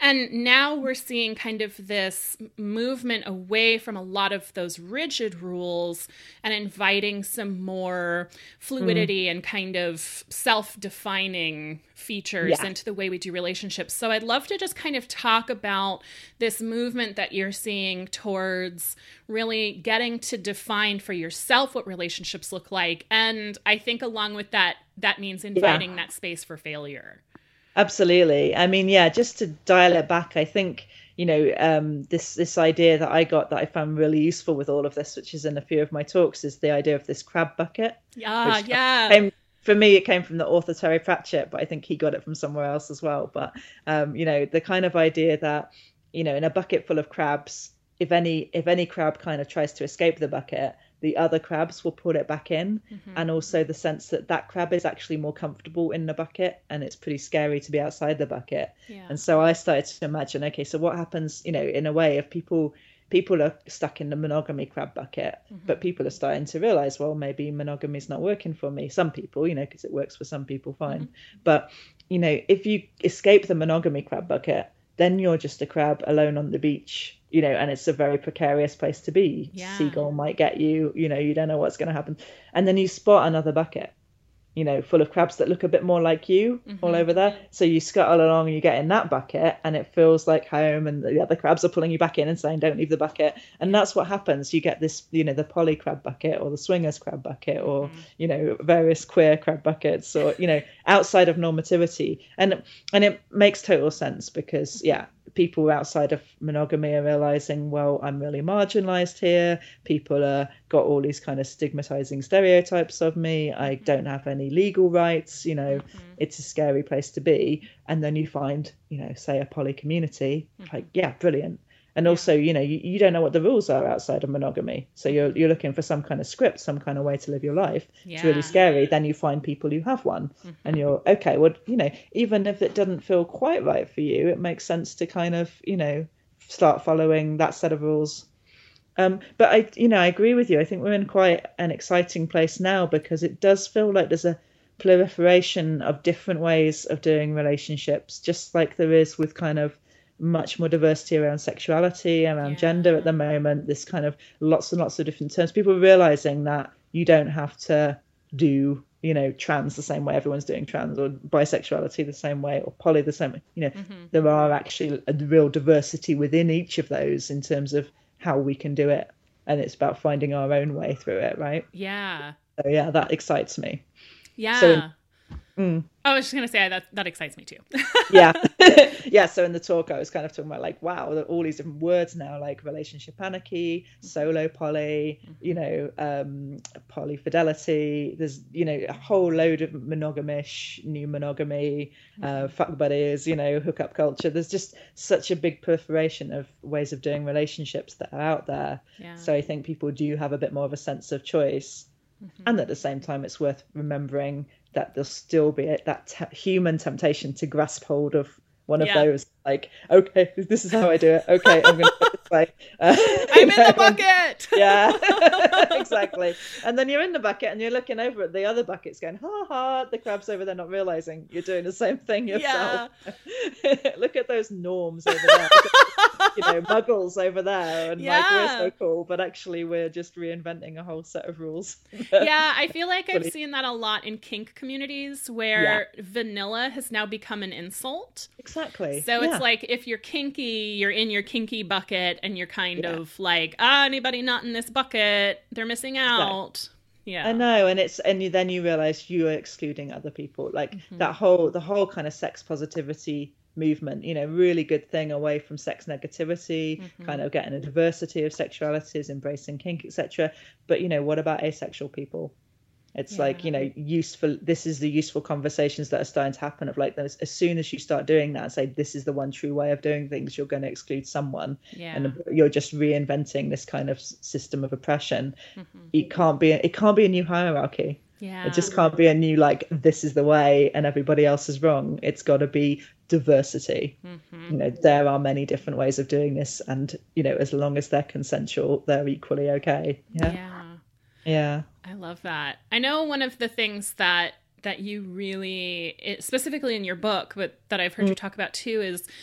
And now we're seeing kind of this movement away from a lot of those rigid rules and inviting some more fluidity mm. and kind of self-defining features yeah. into the way we do relationships. So I'd love to just kind of talk about this movement that you're seeing towards really getting to define for yourself what relationships look like. And I think along with that, that means inviting yeah. that space for failure. Absolutely. I mean, yeah, just to dial it back, I think, you know, um, this this idea that I got that I found really useful with all of this, which is in a few of my talks, is the idea of this crab bucket. Yeah, yeah. Came, for me, it came from the author Terry Pratchett, but I think he got it from somewhere else as well. But, um, you know, the kind of idea that, you know, in a bucket full of crabs, if any if any crab kind of tries to escape the bucket, the other crabs will put it back in. Mm-hmm. And also the sense that that crab is actually more comfortable in the bucket and it's pretty scary to be outside the bucket. Yeah. And so I started to imagine, okay, so what happens, you know, in a way, if people people are stuck in the monogamy crab bucket, mm-hmm. but people are starting to realize, well, maybe monogamy is not working for me. Some people, you know, because it works for some people, fine. Mm-hmm. But, you know, if you escape the monogamy crab bucket, then you're just a crab alone on the beach, you know, and it's a very precarious place to be. Yeah. Seagull might get you, you know, you don't know what's going to happen. And then you spot another bucket, you know, full of crabs that look a bit more like you mm-hmm. all over there. So you scuttle along and you get in that bucket and it feels like home, and the other crabs are pulling you back in and saying, don't leave the bucket. And that's what happens. You get this, you know, the poly crab bucket or the swingers crab bucket or, mm-hmm. you know, various queer crab buckets or, you know, outside of normativity. And, and it makes total sense because, yeah, people outside of monogamy are realizing, well, I'm really marginalized here. People are got all these kind of stigmatizing stereotypes of me. I don't have any legal rights. You know, mm-hmm. it's a scary place to be. And then you find, you know, say a poly community, mm-hmm. like, yeah, brilliant. And also, you know, you, you don't know what the rules are outside of monogamy. So you're you're looking for some kind of script, some kind of way to live your life. Yeah. It's really scary. Then you find people who have one mm-hmm. and you're, okay, well, you know, even if it doesn't feel quite right for you, it makes sense to kind of, you know, start following that set of rules. Um, but I, you know, I agree with you. I think we're in quite an exciting place now because it does feel like there's a proliferation of different ways of doing relationships, just like there is with kind of much more diversity around sexuality, around yeah. gender at the moment. This kind of lots and lots of different terms. People are realizing that you don't have to do, you know, trans the same way everyone's doing trans, or bisexuality the same way, or poly the same way. You know, mm-hmm. there are actually a real diversity within each of those in terms of how we can do it. And it's about finding our own way through it, right? Yeah. So yeah, that excites me. Yeah. So in, mm. I was just going to say that that excites me too. yeah. yeah. So in the talk, I was kind of talking about like, wow, all these different words now, like relationship anarchy, solo poly, you know, um, poly fidelity. There's, you know, a whole load of monogamish, new monogamy, uh, fuck buddies, you know, hookup culture. There's just such a big proliferation of ways of doing relationships that are out there. Yeah. So I think people do have a bit more of a sense of choice. Mm-hmm. And at the same time, it's worth remembering that there'll still be a, that te- human temptation to grasp hold of one of yeah. those, like, okay, this is how I do it. Okay, I'm going to do it this way. Uh, I'm in know, the bucket! And, yeah, exactly. And then you're in the bucket and you're looking over at the other buckets going, ha ha, the crab's over there not realizing you're doing the same thing yourself. Yeah. Look at those norms over there. You know, muggles over there, and yeah. like, we're so cool, but actually we're just reinventing a whole set of rules. Yeah, I feel like I've seen that a lot in kink communities where yeah. vanilla has now become an insult. Exactly. So yeah. it's like, if you're kinky, you're in your kinky bucket, and you're kind yeah. of like, ah, anybody not in this bucket, they're missing out. Exactly. Yeah, I know. And it's, and you, then you realize you are excluding other people, like mm-hmm. that whole, the whole kind of sex positivity movement, you know, really good thing away from sex negativity, mm-hmm. kind of getting a diversity of sexualities, embracing kink, etc. But, you know, what about asexual people? It's yeah. like, you know, useful, this is the useful conversations that are starting to happen of like, as soon as you start doing that and say, this is the one true way of doing things, you're going to exclude someone. Yeah. And you're just reinventing this kind of system of oppression. Mm-hmm. It can't be, it can't be a new hierarchy. Yeah. It just can't be a new, like, this is the way and everybody else is wrong. It's got to be diversity. Mm-hmm. You know, there are many different ways of doing this. And, you know, as long as they're consensual, they're equally okay. Yeah. Yeah. Yeah. I love that. I know one of the things that that you really, specifically in your book, but that I've heard mm. you talk about too, is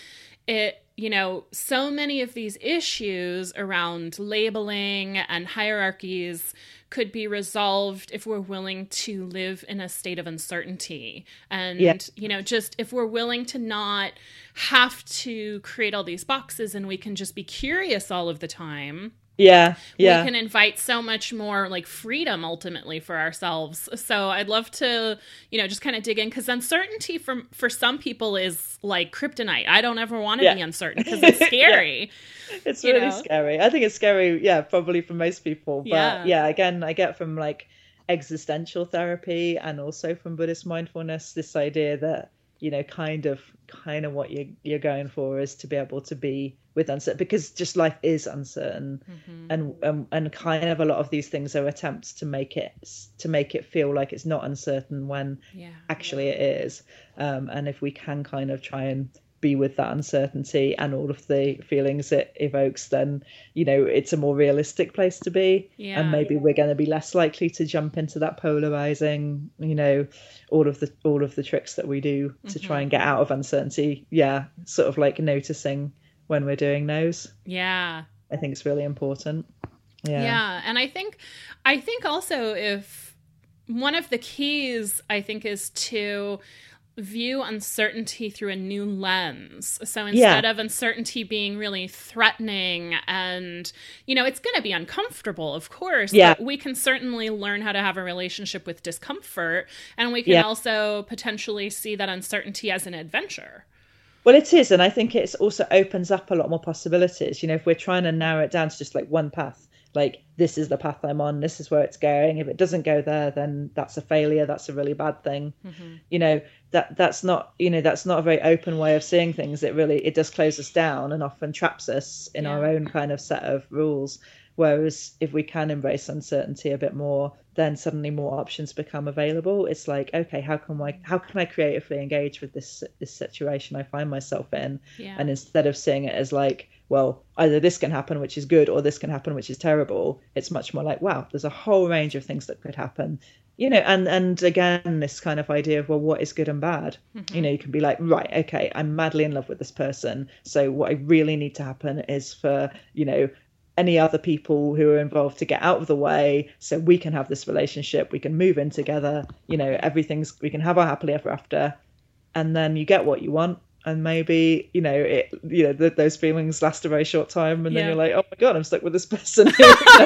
it, you know, so many of these issues around labeling and hierarchies could be resolved if we're willing to live in a state of uncertainty. And, yeah. you know, just if we're willing to not have to create all these boxes and we can just be curious all of the time. Yeah, yeah. We can invite so much more like freedom ultimately for ourselves. So I'd love to, you know, just kind of dig in, because uncertainty for for some people is like kryptonite. I don't ever want to yeah. be uncertain because it's scary. yeah. It's really know? scary. I think it's scary, yeah, probably for most people. But yeah. yeah, again, I get from like existential therapy and also from Buddhist mindfulness this idea that, you know, kind of kind of what you you're going for is to be able to be with uncertain, because just life is uncertain. Mm-hmm. and um, and kind of a lot of these things are attempts to make it to make it feel like it's not uncertain when yeah. actually it is. Um, and if we can kind of try and be with that uncertainty and all of the feelings it evokes, then, you know, it's a more realistic place to be. Yeah. And maybe we're going to be less likely to jump into that polarizing, you know, all of the all of the tricks that we do to mm-hmm. try and get out of uncertainty. Yeah, sort of like noticing when we're doing those. Yeah, I think it's really important. Yeah, yeah, and I think I think also if one of the keys, I think, is to view uncertainty through a new lens. So instead yeah. of uncertainty being really threatening and, you know, it's going to be uncomfortable, of course, yeah. but we can certainly learn how to have a relationship with discomfort. And we can yeah. also potentially see that uncertainty as an adventure. Well, it is. And I think it also opens up a lot more possibilities. You know, if we're trying to narrow it down to just like one path, like this is the path I'm on, this is where it's going. If it doesn't go there, then that's a failure. That's a really bad thing. Mm-hmm. You know, that that's not, you know, that's not a very open way of seeing things. It really, it does close us down and often traps us in yeah. our own kind of set of rules. Whereas if we can embrace uncertainty a bit more, then suddenly more options become available. It's like, okay, how can I, how can I creatively engage with this, this situation I find myself in? Yeah. And instead of seeing it as like, well, either this can happen, which is good, or this can happen, which is terrible, it's much more like, wow, there's a whole range of things that could happen. You know, and, and again, this kind of idea of, well, what is good and bad? Mm-hmm. You know, you can be like, right, okay, I'm madly in love with this person. So what I really need to happen is for, you know, any other people who are involved to get out of the way so we can have this relationship, we can move in together, you know, everything's, we can have our happily ever after. And then you get what you want. And maybe, you know, it, you know, th- those feelings last a very short time, and yeah. then you're like, oh my God, I'm stuck with this person. that's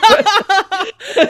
not,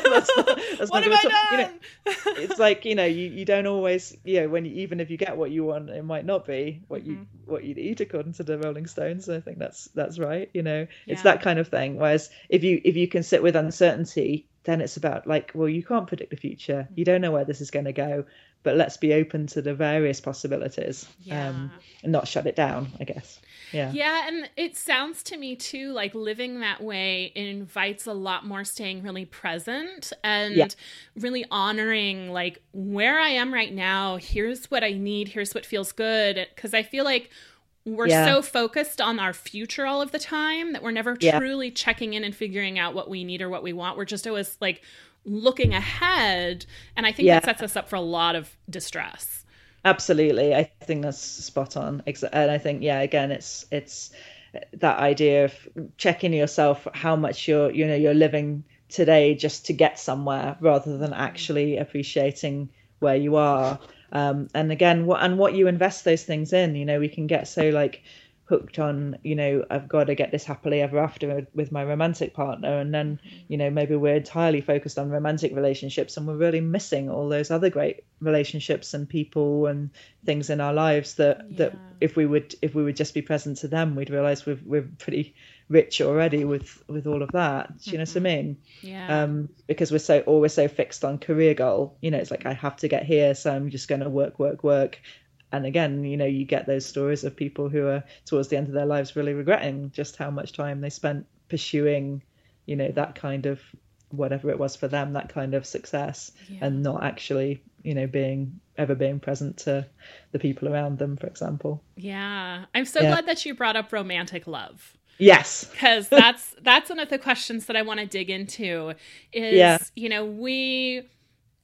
that's what have I talk, done? You know, it's like, you know, you, you don't always, you know, when you, even if you get what you want, it might not be what mm-hmm. you what you'd eat, according to the Rolling Stones. I think that's that's right. You know, it's yeah. that kind of thing. Whereas if you if you can sit with uncertainty, then it's about like, well, you can't predict the future. You don't know where this is going to go. But let's be open to the various possibilities yeah. um, and not shut it down, I guess. Yeah. Yeah. And it sounds to me, too, like living that way invites a lot more staying really present and yeah. really honoring like where I am right now. Here's what I need. Here's what feels good. Because I feel like we're yeah. so focused on our future all of the time that we're never yeah. truly checking in and figuring out what we need or what we want. We're just always like looking ahead, and I think yeah. that sets us up for a lot of distress. Absolutely, I think that's spot on. And I think, yeah, again, it's it's that idea of checking yourself how much you're you know you're living today just to get somewhere, rather than actually appreciating where you are. Um, and again, what and what you invest those things in. You know, we can get so like hooked on, you know, I've got to get this happily ever after with my romantic partner, and then, you know, maybe we're entirely focused on romantic relationships and we're really missing all those other great relationships and people and things in our lives that yeah. that if we would if we would just be present to them, we'd realize we're we're pretty rich already with with all of that. Do you mm-hmm. know what I mean? Yeah. Um, because we're so always so fixed on career goal. You know, it's like I have to get here, so I'm just going to work, work, work. And again, you know, you get those stories of people who are towards the end of their lives really regretting just how much time they spent pursuing, you know, that kind of whatever it was for them, that kind of success, yeah. and not actually, you know, being ever being present to the people around them, for example. Yeah. I'm so yeah. glad that you brought up romantic love. Yes. Because that's that's one of the questions that I want to dig into is, yeah. you know, we...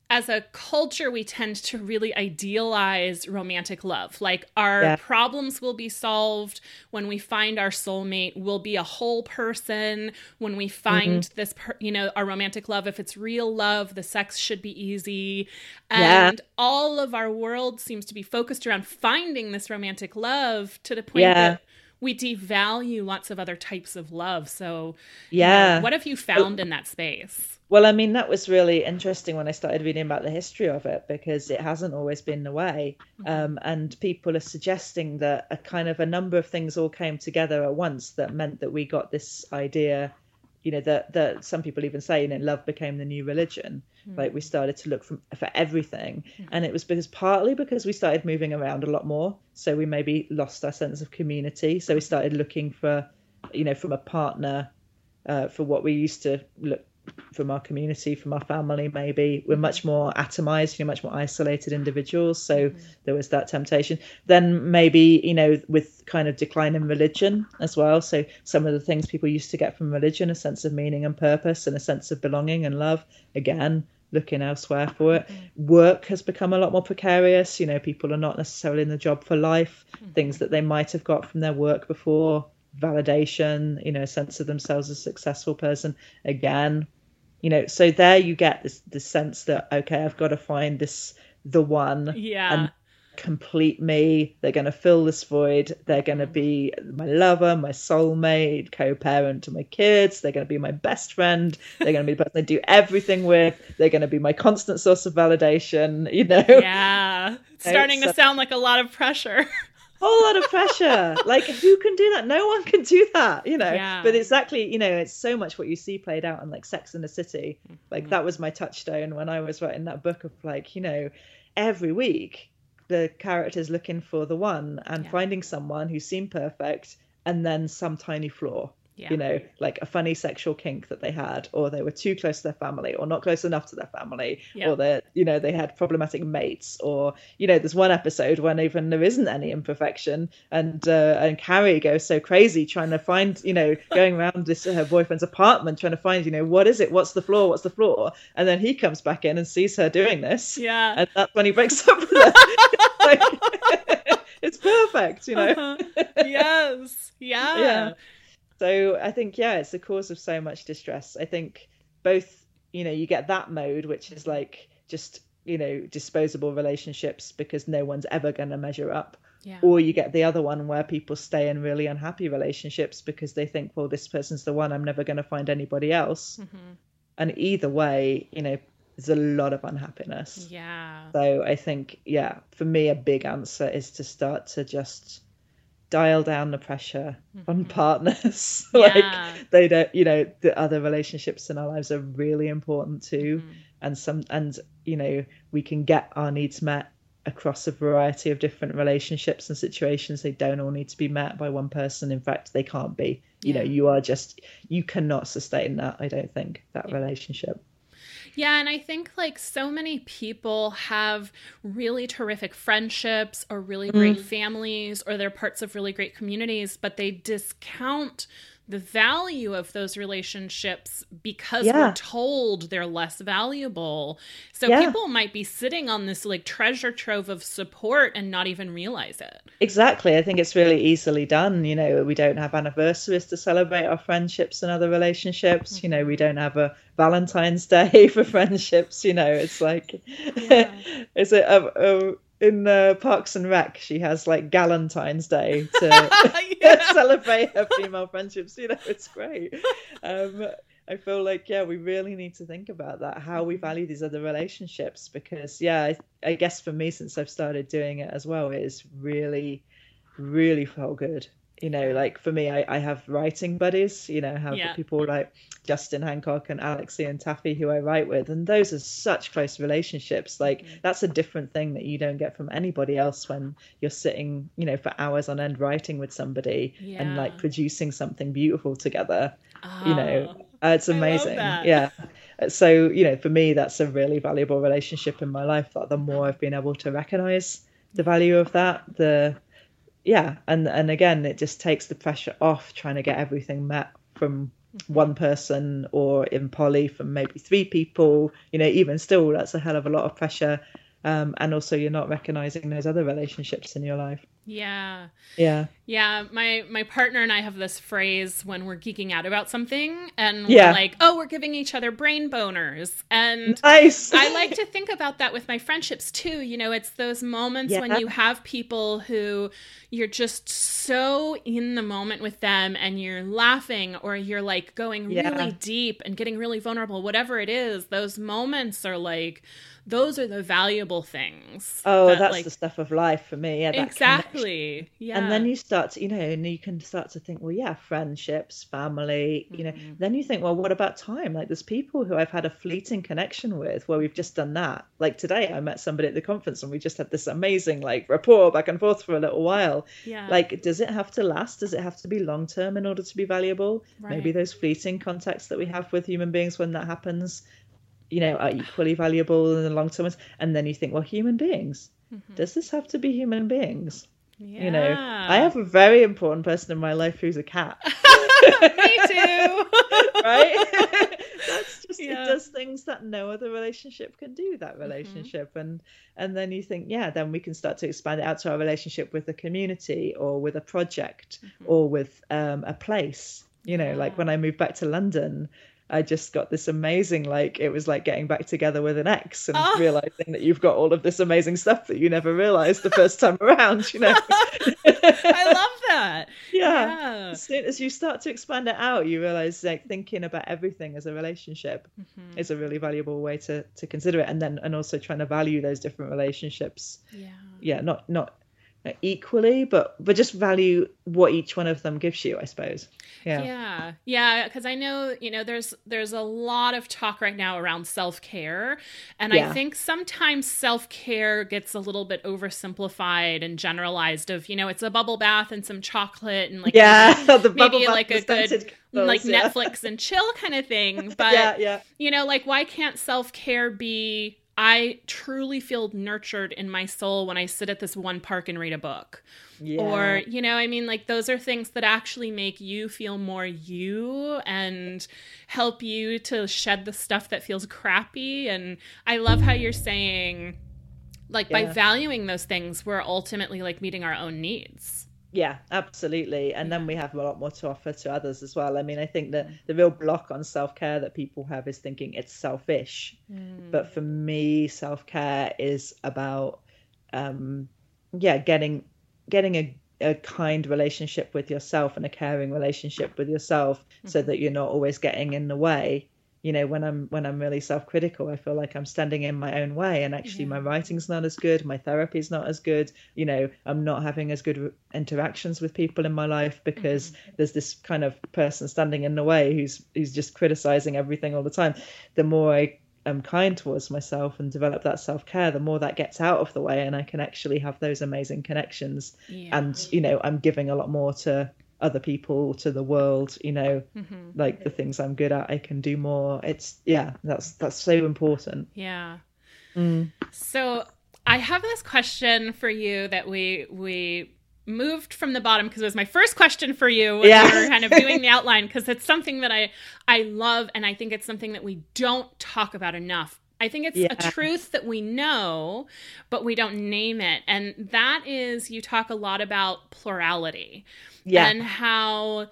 as a culture, we tend to really idealize romantic love. Like our Yeah. problems will be solved when we find our soulmate. We'll be a whole person when we find mm-hmm. this, per- you know, our romantic love. If it's real love, the sex should be easy. And yeah. all of our world seems to be focused around finding this romantic love to the point yeah. that we devalue lots of other types of love. So, yeah. you know, what have you found in that space? Well, I mean, that was really interesting when I started reading about the history of it, because it hasn't always been the way. Um, and people are suggesting that a kind of a number of things all came together at once that meant that we got this idea, you know, that, that some people even say, you know, love became the new religion. Mm. Like we started to look for, for everything. Mm. And it was because partly because we started moving around a lot more. So we maybe lost our sense of community. So we started looking for, you know, from a partner uh, for what we used to look from our community, from our family. Maybe we're much more atomized, you know, much more isolated individuals, so mm-hmm. there was that temptation. Then maybe, you know, with kind of decline in religion as well, so some of the things people used to get from religion, a sense of meaning and purpose and a sense of belonging and love, again looking elsewhere for it. Mm-hmm. Work has become a lot more precarious, you know, people are not necessarily in the job for life. Mm-hmm. Things that they might have got from their work before, validation, you know, a sense of themselves as a successful person, again, you know, so there you get this, this sense that, okay, I've got to find this, the one, yeah, and complete me. They're going to fill this void. They're going to be my lover, my soulmate, co-parent to my kids. They're going to be my best friend. They're going to be the person I do everything with. They're going to be my constant source of validation, you know? Yeah. It's starting so, to sound like a lot of pressure. Whole lot of pressure. Like, who can do that? No one can do that, you know. Yeah. But exactly, you know, it's so much what you see played out in like Sex and the City. Like that was my touchstone when I was writing that book of like, you know, every week the character's looking for the one and yeah. finding someone who seemed perfect and then some tiny flaw. Yeah. You know, like a funny sexual kink that they had, or they were too close to their family, or not close enough to their family, yeah. or they, you know, they had problematic mates, or, you know, there's one episode when even there isn't any imperfection, and uh, and Carrie goes so crazy trying to find, you know, going around this her boyfriend's apartment trying to find, you know, what is it, what's the flaw, what's the flaw, and then he comes back in and sees her doing this, yeah, and that's when he breaks up with her. Like, it's perfect, you know. Uh-huh. Yes, yeah. Yeah. So I think, yeah, it's the cause of so much distress. I think both, you know, you get that mode, which is like just, you know, disposable relationships because no one's ever going to measure up. Yeah. Or you get the other one where people stay in really unhappy relationships because they think, well, this person's the one, I'm never going to find anybody else. Mm-hmm. And either way, you know, there's a lot of unhappiness. Yeah. So I think, yeah, for me, a big answer is to start to just dial down the pressure mm-hmm. on partners. Like yeah. they don't, you know, the other relationships in our lives are really important too. Mm-hmm. And some, and, you know, we can get our needs met across a variety of different relationships and situations. They don't all need to be met by one person. In fact, they can't be, you yeah. know, you are just, you cannot sustain that. I don't think that yeah. relationship. Yeah, and I think like so many people have really terrific friendships or really great mm. families, or they're parts of really great communities, but they discount the value of those relationships because yeah. we're told they're less valuable. So yeah. people might be sitting on this like treasure trove of support and not even realize it. Exactly. I think it's really easily done. You know, we don't have anniversaries to celebrate our friendships and other relationships. Mm-hmm. You know, we don't have a Valentine's Day for friendships. You know, it's like, yeah. is it a, a in uh, Parks and Rec, she has like Galentine's Day to yeah. celebrate her female friendships. You know, it's great. Um, I feel like, yeah, we really need to think about that, how we value these other relationships, because, yeah, I, I guess for me, since I've started doing it as well, it's really, really felt good. You know, like for me, I, I have writing buddies, you know, have yeah. people like Justin Hancock and Alexia and Taffy who I write with. And those are such close relationships. Like mm-hmm. that's a different thing that you don't get from anybody else when you're sitting, you know, for hours on end writing with somebody yeah. and like producing something beautiful together. Oh, you know, uh, it's amazing. Yeah. So, you know, for me, that's a really valuable relationship in my life, that the more I've been able to recognize the value of that, the yeah and and again, it just takes the pressure off trying to get everything met from one person, or in poly from maybe three people, you know, even still, that's a hell of a lot of pressure. Um, and also you're not recognizing those other relationships in your life. Yeah. Yeah. Yeah. My, my partner and I have this phrase when we're geeking out about something and Yeah. we're like, oh, we're giving each other brain boners. And nice. I like to think about that with my friendships too. You know, it's those moments Yeah. when you have people who you're just so in the moment with them and you're laughing or you're like going Yeah. really deep and getting really vulnerable, whatever it is, those moments are like, those are the valuable things. Oh, that, that's like, the stuff of life for me. Yeah, that exactly. connection. Yeah. And then you start to, you know, and you can start to think, well, yeah, friendships, family, you know, Mhm. then you think, well, what about time? Like there's people who I've had a fleeting connection with where we've just done that. Like today I met somebody at the conference and we just had this amazing like rapport back and forth for a little while. Yeah. Like, does it have to last? Does it have to be long term in order to be valuable? Right. Maybe those fleeting contacts that we have with human beings when that happens, you know, are equally valuable in the long term. And then you think, well, human beings, mm-hmm. does this have to be human beings? Yeah. You know, I have a very important person in my life who's a cat. Me too. Right? That's just, Yeah. it does things that no other relationship can do, that relationship. Mm-hmm. And and then you think, yeah, then we can start to expand it out to our relationship with the community or with a project mm-hmm. or with um, a place. You know, yeah. like when I moved back to London, I just got this amazing, like, it was like getting back together with an ex and oh. realizing that you've got all of this amazing stuff that you never realized the first time around, you know. I love that. Yeah. yeah. As soon as you start to expand it out, you realize like thinking about everything as a relationship mm-hmm. is a really valuable way to, to consider it. And then, and also trying to value those different relationships. Yeah. Yeah. Not, not, equally, but but just value what each one of them gives you, I suppose. Yeah. Yeah. Yeah. Because I know, you know, there's there's a lot of talk right now around self-care. And yeah. I think sometimes self-care gets a little bit oversimplified and generalized of, you know, it's a bubble bath and some chocolate and like yeah, maybe, the bubble maybe bath like a good clothes, like yeah. Netflix and chill kind of thing. But yeah, yeah. you know, like why can't self-care be I truly feel nurtured in my soul when I sit at this one park and read a book. Yeah. Or, you know, I mean, like those are things that actually make you feel more you and help you to shed the stuff that feels crappy. And I love how you're saying, like, yeah. by valuing those things, we're ultimately like meeting our own needs. Yeah, absolutely. And then we have a lot more to offer to others as well. I mean, I think that the real block on self-care that people have is thinking it's selfish. Mm. But for me, self-care is about, um, yeah, getting getting a, a kind relationship with yourself and a caring relationship with yourself mm-hmm. so that you're not always getting in the way. You know, when I'm when I'm really self-critical, I feel like I'm standing in my own way, and actually yeah. my writing's not as good, my therapy's not as good. You know, I'm not having as good interactions with people in my life because mm-hmm. there's this kind of person standing in the way who's who's just criticizing everything all the time. The more I am kind towards myself and develop that self-care, the more that gets out of the way, and I can actually have those amazing connections. Yeah. And you know, I'm giving a lot more to other people, to the world, you know, mm-hmm. like the things I'm good at, I can do more. It's, yeah, that's, that's so important. Yeah. Mm. So I have this question for you that we, we moved from the bottom because it was my first question for you when yeah. we were kind of doing the outline, because it's something that I, I love. And I think it's something that we don't talk about enough. I think it's yeah. a truth that we know, but we don't name it. And that is, you talk a lot about plurality. Yeah. And how,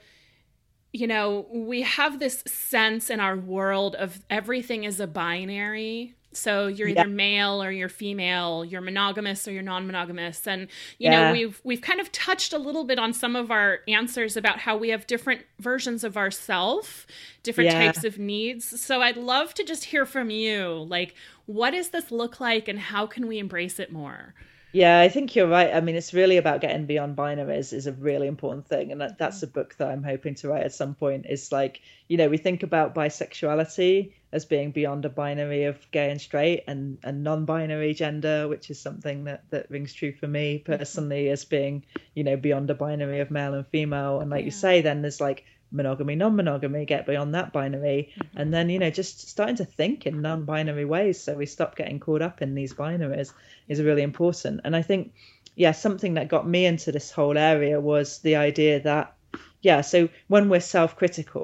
you know, we have this sense in our world of everything is a binary. So you're either yeah. male or you're female, you're monogamous or you're non-monogamous. And, you yeah. know, we've we've kind of touched a little bit on some of our answers about how we have different versions of ourself, different yeah. types of needs. So I'd love to just hear from you. Like, what does this look like and how can we embrace it more? Yeah, I think you're right. I mean, it's really about getting beyond binaries is a really important thing. And that, that's a book that I'm hoping to write at some point. Is like, you know, we think about bisexuality as being beyond a binary of gay and straight, and, and non-binary gender, which is something that, that rings true for me personally mm-hmm. as being, you know, beyond a binary of male and female. And like yeah. you say, then there's like monogamy, non-monogamy, get beyond that binary. Mm-hmm. And then, you know, just starting to think in non-binary ways so we stop getting caught up in these binaries is really important. And I think, yeah, something that got me into this whole area was the idea that, yeah, so when we're self-critical,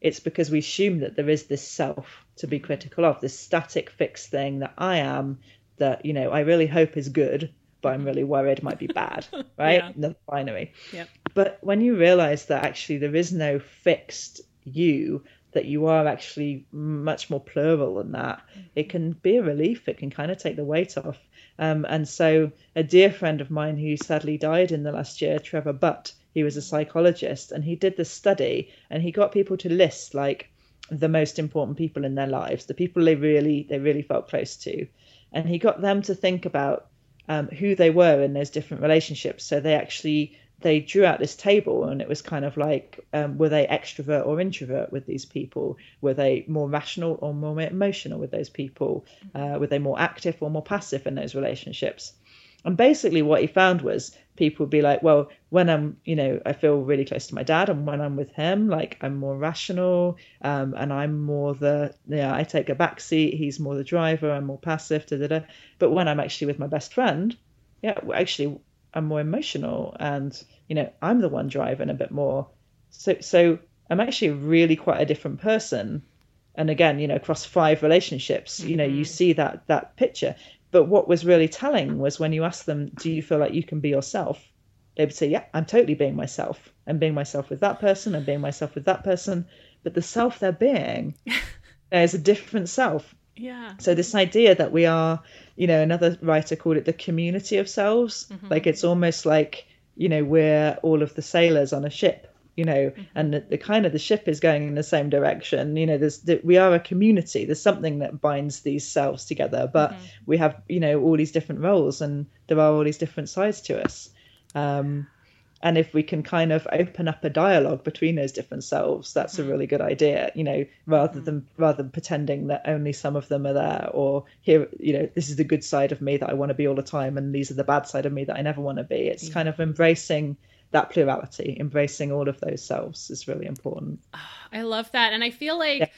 it's because we assume that there is this self to be critical of, this static fixed thing that I am, that, you know, I really hope is good, but I'm really worried might be bad, right? Yeah. The binary. Yep. But when you realize that actually there is no fixed you, that you are actually much more plural than that, it can be a relief. It can kind of take the weight off. Um, and so a dear friend of mine who sadly died in the last year, Trevor Butt, he was a psychologist, and he did this study, and he got people to list like the most important people in their lives, the people they really they really felt close to, and he got them to think about um, who they were in those different relationships. So they actually they drew out this table, and it was kind of like, um, were they extrovert or introvert with these people? Were they more rational or more emotional with those people? Uh, were they more active or more passive in those relationships? And basically what he found was people would be like, well, when I'm, you know, I feel really close to my dad, and when I'm with him, like I'm more rational, um, and I'm more the, yeah, I take a back seat, he's more the driver, I'm more passive, da, da, da. But when I'm actually with my best friend, yeah, actually I'm more emotional, and, you know, I'm the one driving a bit more. So, so I'm actually really quite a different person. And again, you know, across five relationships, mm-hmm. you know, you see that that picture. But what was really telling was when you ask them, do you feel like you can be yourself? They would say, yeah, I'm totally being myself. I'm being myself with that person. I'm being myself with that person. But the self they're being is a different self. Yeah. So this idea that we are, you know, another writer called it the community of selves. Mm-hmm. Like it's almost like, you know, we're all of the sailors on a ship. You know, mm-hmm. and the, the kind of the ship is going in the same direction. You know, there's the, we are a community. There's something that binds these selves together, but mm-hmm. we have, you know, all these different roles, and there are all these different sides to us. Um, and if we can kind of open up a dialogue between those different selves, that's mm-hmm. a really good idea. You know, rather mm-hmm. than rather than pretending that only some of them are there, or here, you know, this is the good side of me that I want to be all the time, and these are the bad side of me that I never want to be. It's mm-hmm. kind of embracing that plurality, embracing all of those selves is really important. I love that. And I feel like yeah.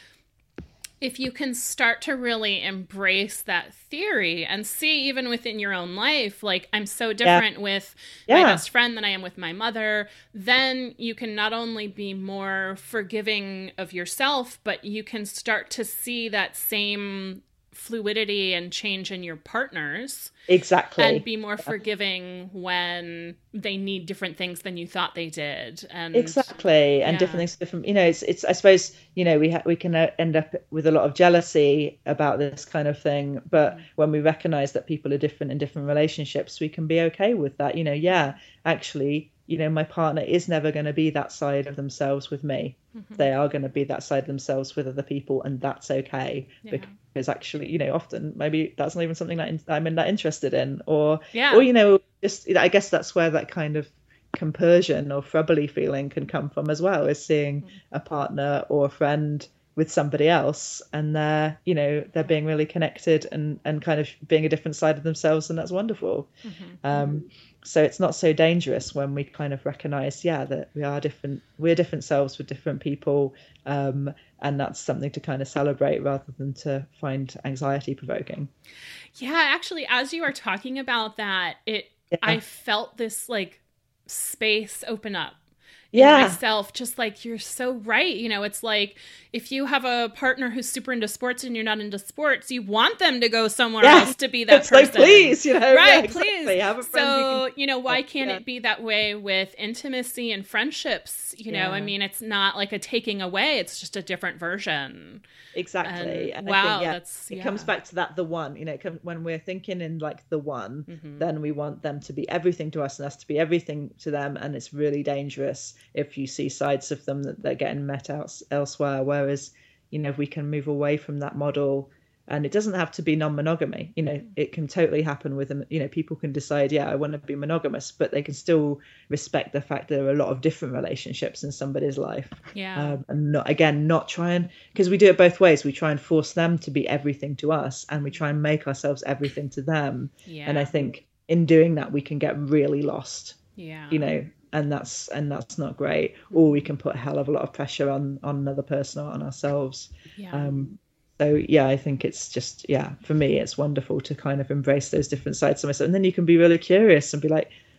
if you can start to really embrace that theory and see even within your own life, like I'm so different yeah. with yeah. my best friend than I am with my mother, then you can not only be more forgiving of yourself, but you can start to see that same fluidity and change in your partners. Exactly. And be more forgiving when they need different things than you thought they did. And exactly. And yeah. different things, different, you know, it's, it's, I suppose, you know, we ha- we can end up with a lot of jealousy about this kind of thing. But mm. when we recognize that people are different in different relationships, we can be okay with that. You know, yeah, actually, you know, my partner is never going to be that side of themselves with me. Mm-hmm. They are going to be that side of themselves with other people, and that's okay. Yeah. Because actually, you know, often maybe that's not even something that I'm that interested in, or, yeah. or you know, just I guess that's where that kind of compersion or frubbly feeling can come from as well, is seeing mm-hmm. a partner or a friend with somebody else, and they're, you know, they're being really connected and and kind of being a different side of themselves, and that's wonderful. Mm-hmm. Um, so it's not so dangerous when we kind of recognize, yeah, that we are different, we're different selves with different people, um, and that's something to kind of celebrate rather than to find anxiety provoking. Yeah, actually, as you are talking about that, it yeah. I felt this like space open up. Yeah. Myself, just like, you're so right. You know, it's like if you have a partner who's super into sports and you're not into sports, you want them to go somewhere yeah. else to be that it's person. Like, please, you know, right? Yeah, exactly. Please. Have a friend so, you, can... you know, why can't yeah. it be that way with intimacy and friendships? You know, yeah. I mean, it's not like a taking away; it's just a different version. Exactly. And, and wow, I think, yeah, that's it yeah. comes back to that the one. You know, when we're thinking in like the one, mm-hmm. then we want them to be everything to us and us to be everything to them, and it's really dangerous if you see sides of them that they're getting met out elsewhere. Whereas, you know, if we can move away from that model, and it doesn't have to be non-monogamy, you know, it can totally happen with them. You know, people can decide, yeah, I want to be monogamous, but they can still respect the fact that there are a lot of different relationships in somebody's life. Yeah. Um, and not, again, not try and, because we do it both ways. We try and force them to be everything to us, and we try and make ourselves everything to them. Yeah. And I think in doing that, we can get really lost. Yeah. You know, and that's and that's not great. Or we can put a hell of a lot of pressure on on another person or on ourselves. Yeah. Um, so yeah, I think it's just, yeah, for me, it's wonderful to kind of embrace those different sides of myself, and then you can be really curious and be like,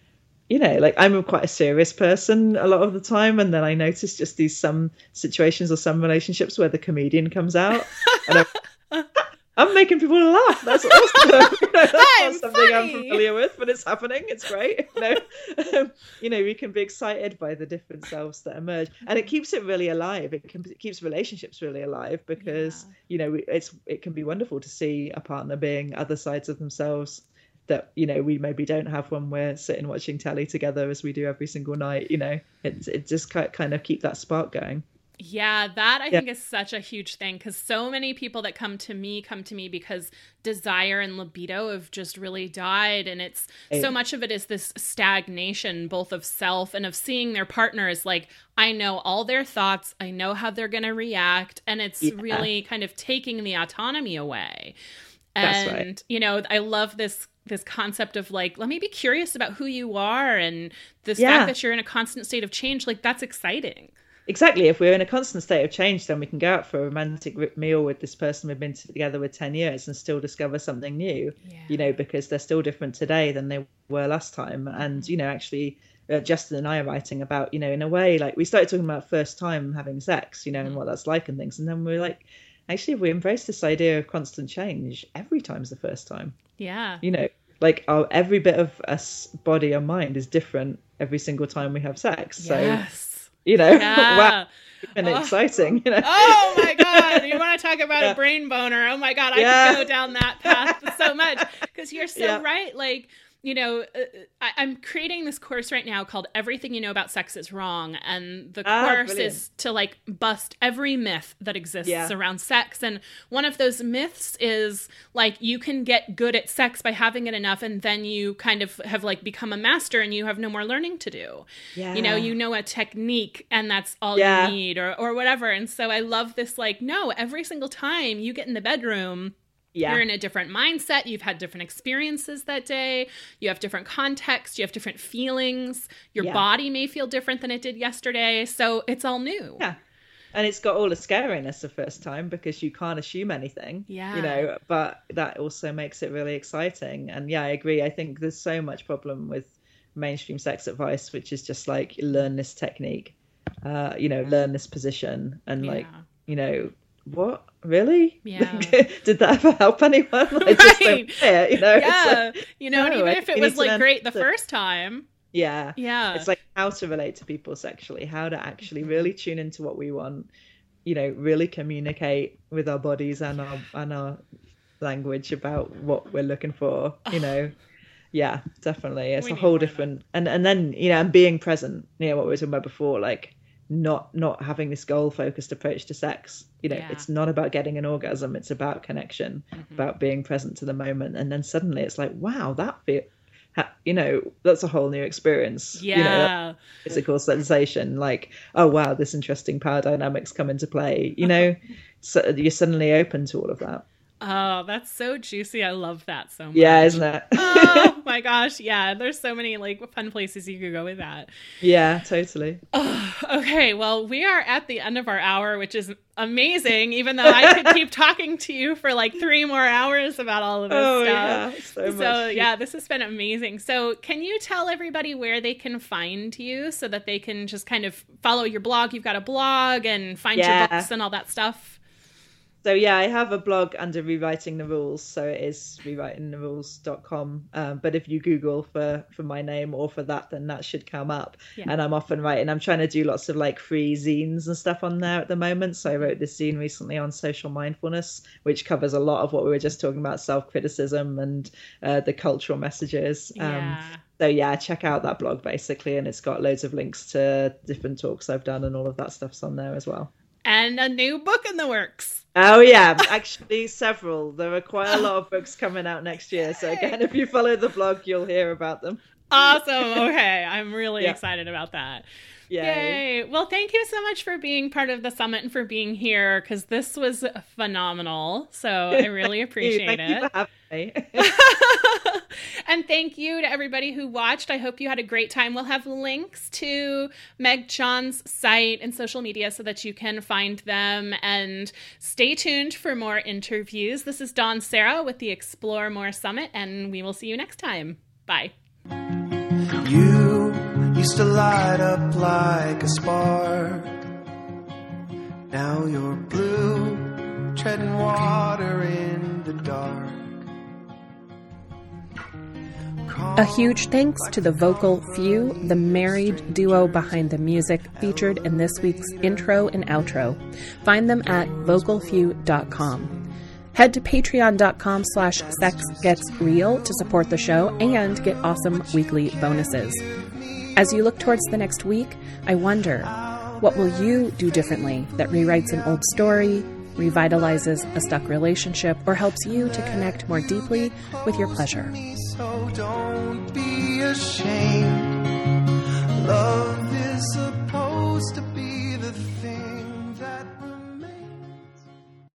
you know, like I'm quite a serious person a lot of the time, and then I notice just these some situations or some relationships where the comedian comes out, and I'm, I'm making people laugh. That's awesome. You know, that's I'm not something funny. I'm familiar with, but it's happening. It's great. You know, um, you know, we can be excited by the different selves that emerge, and it keeps it really alive. It, can, it keeps relationships really alive because Yeah. you know it's it can be wonderful to see a partner being other sides of themselves that, you know, we maybe don't have when we're sitting watching telly together as we do every single night. You know, it's it just kind of keep that spark going. Yeah, that I Yeah. think is such a huge thing, because so many people that come to me come to me because desire and libido have just really died. And it's Right. so much of it is this stagnation, both of self and of seeing their partner as like, I know all their thoughts, I know how they're going to react. And it's Yeah. really kind of taking the autonomy away. That's And, right. you know, I love this this concept of like, let me be curious about who you are, and this Yeah. fact that you're in a constant state of change. Like, that's exciting. Exactly. If we're in a constant state of change, then we can go out for a romantic meal with this person we've been together with ten years and still discover something new, Yeah. you know, because they're still different today than they were last time. And, you know, actually, uh, Justin and I are writing about, you know, in a way, like we started talking about first time having sex, you know, and what that's like and things. And then we're like, actually, if we embrace this idea of constant change, every time's the first time. Yeah. You know, like our every bit of us body or mind is different every single time we have sex. So, Yes. you know, Yeah. wow, and Oh. exciting, you know. Oh my God. You want to talk about Yeah. a brain boner? Oh my God. I Yeah. could go down that path so much, because you're so Yeah. right. Like, you know, uh, I, I'm creating this course right now called Everything You Know About Sex is Wrong. And the Ah, course brilliant. is to like bust every myth that exists Yeah. around sex. And one of those myths is like, you can get good at sex by having it enough, and then you kind of have like become a master and you have no more learning to do. Yeah. You know, you know a technique and that's all Yeah. you need, or, or whatever. And so I love this, like, no, every single time you get in the bedroom, Yeah. you're in a different mindset. You've had different experiences that day. You have different context. You have different feelings. Your Yeah. body may feel different than it did yesterday. So it's all new. Yeah. And it's got all the scariness the first time because you can't assume anything. Yeah. You know, but that also makes it really exciting. And yeah, I agree. I think there's so much problem with mainstream sex advice, which is just like learn this technique, uh, you know, learn this position, and like, Yeah. you know, what really? Yeah. Did that ever help anyone? I just don't Right. care, you know. It's Yeah. like, You know, and no, even I if think it you was need to like learn great the to- first time. yeah. Yeah. It's like how to relate to people sexually, how to actually really tune into what we want, you know, really communicate with our bodies and our and our language about what we're looking for, you know. Yeah, definitely. It's We a need whole more of that. different and and then, you know, and being present, you know, what we were talking about before, like not not having this goal focused approach to sex. You know, Yeah. it's not about getting an orgasm, it's about connection, Mhm. about being present to the moment. And then suddenly it's like, wow, that feel ha- you know, that's a whole new experience. Yeah. You know, physical sensation, like, oh wow, this interesting power dynamics come into play, you know. So you're suddenly open to all of that. Oh, that's so juicy. I love that so much. Yeah, isn't it? Oh my gosh. Yeah. There's so many like fun places you could go with that. Yeah, totally. Oh, okay. Well, we are at the end of our hour, which is amazing, even though I could keep talking to you for like three more hours about all of this Oh stuff. yeah, so much. So yeah, this has been amazing. So can you tell everybody where they can find you so that they can just kind of follow your blog? You've got a blog and find your Yeah. books and all that stuff. So yeah, I have a blog under Rewriting the Rules, so it is rewriting the rules dot com. Um, but if you Google for for my name or for that, then that should come up. Yeah. And I'm often writing. I'm trying to do lots of like free zines and stuff on there at the moment. So I wrote this zine recently on social mindfulness, which covers a lot of what we were just talking about, self-criticism and uh, the cultural messages. Um, Yeah. So yeah, check out that blog basically, and it's got loads of links to different talks I've done, and all of that stuff's on there as well. And a new book in the works. Oh yeah, actually several. There are quite a lot of books coming out next year. So again, if you follow the blog, you'll hear about them. Awesome. Okay. I'm really Yeah. excited about that. Yay. Yay. Well, thank you so much for being part of the summit and for being here, because this was phenomenal. So I really appreciate Thank it. you for having me. And thank you to everybody who watched. I hope you had a great time. We'll have links to Meg John's site and social media so that you can find them, and stay tuned for more interviews. This is Dawn Sarah with the Explore More Summit, and we will see you next time. Bye. You used to light up like a spark. Now you're blue, treading water in the dark. A huge thanks to the Vocal Few, the married duo behind the music featured in this week's intro and outro. Find them at vocal few dot com. Head to patreon.com slash sexgetsreal to support the show and get awesome weekly bonuses. As you look towards the next week, I wonder, what will you do differently that rewrites an old story, revitalizes a stuck relationship, or helps you to connect more deeply with your pleasure? So don't be ashamed. Love is a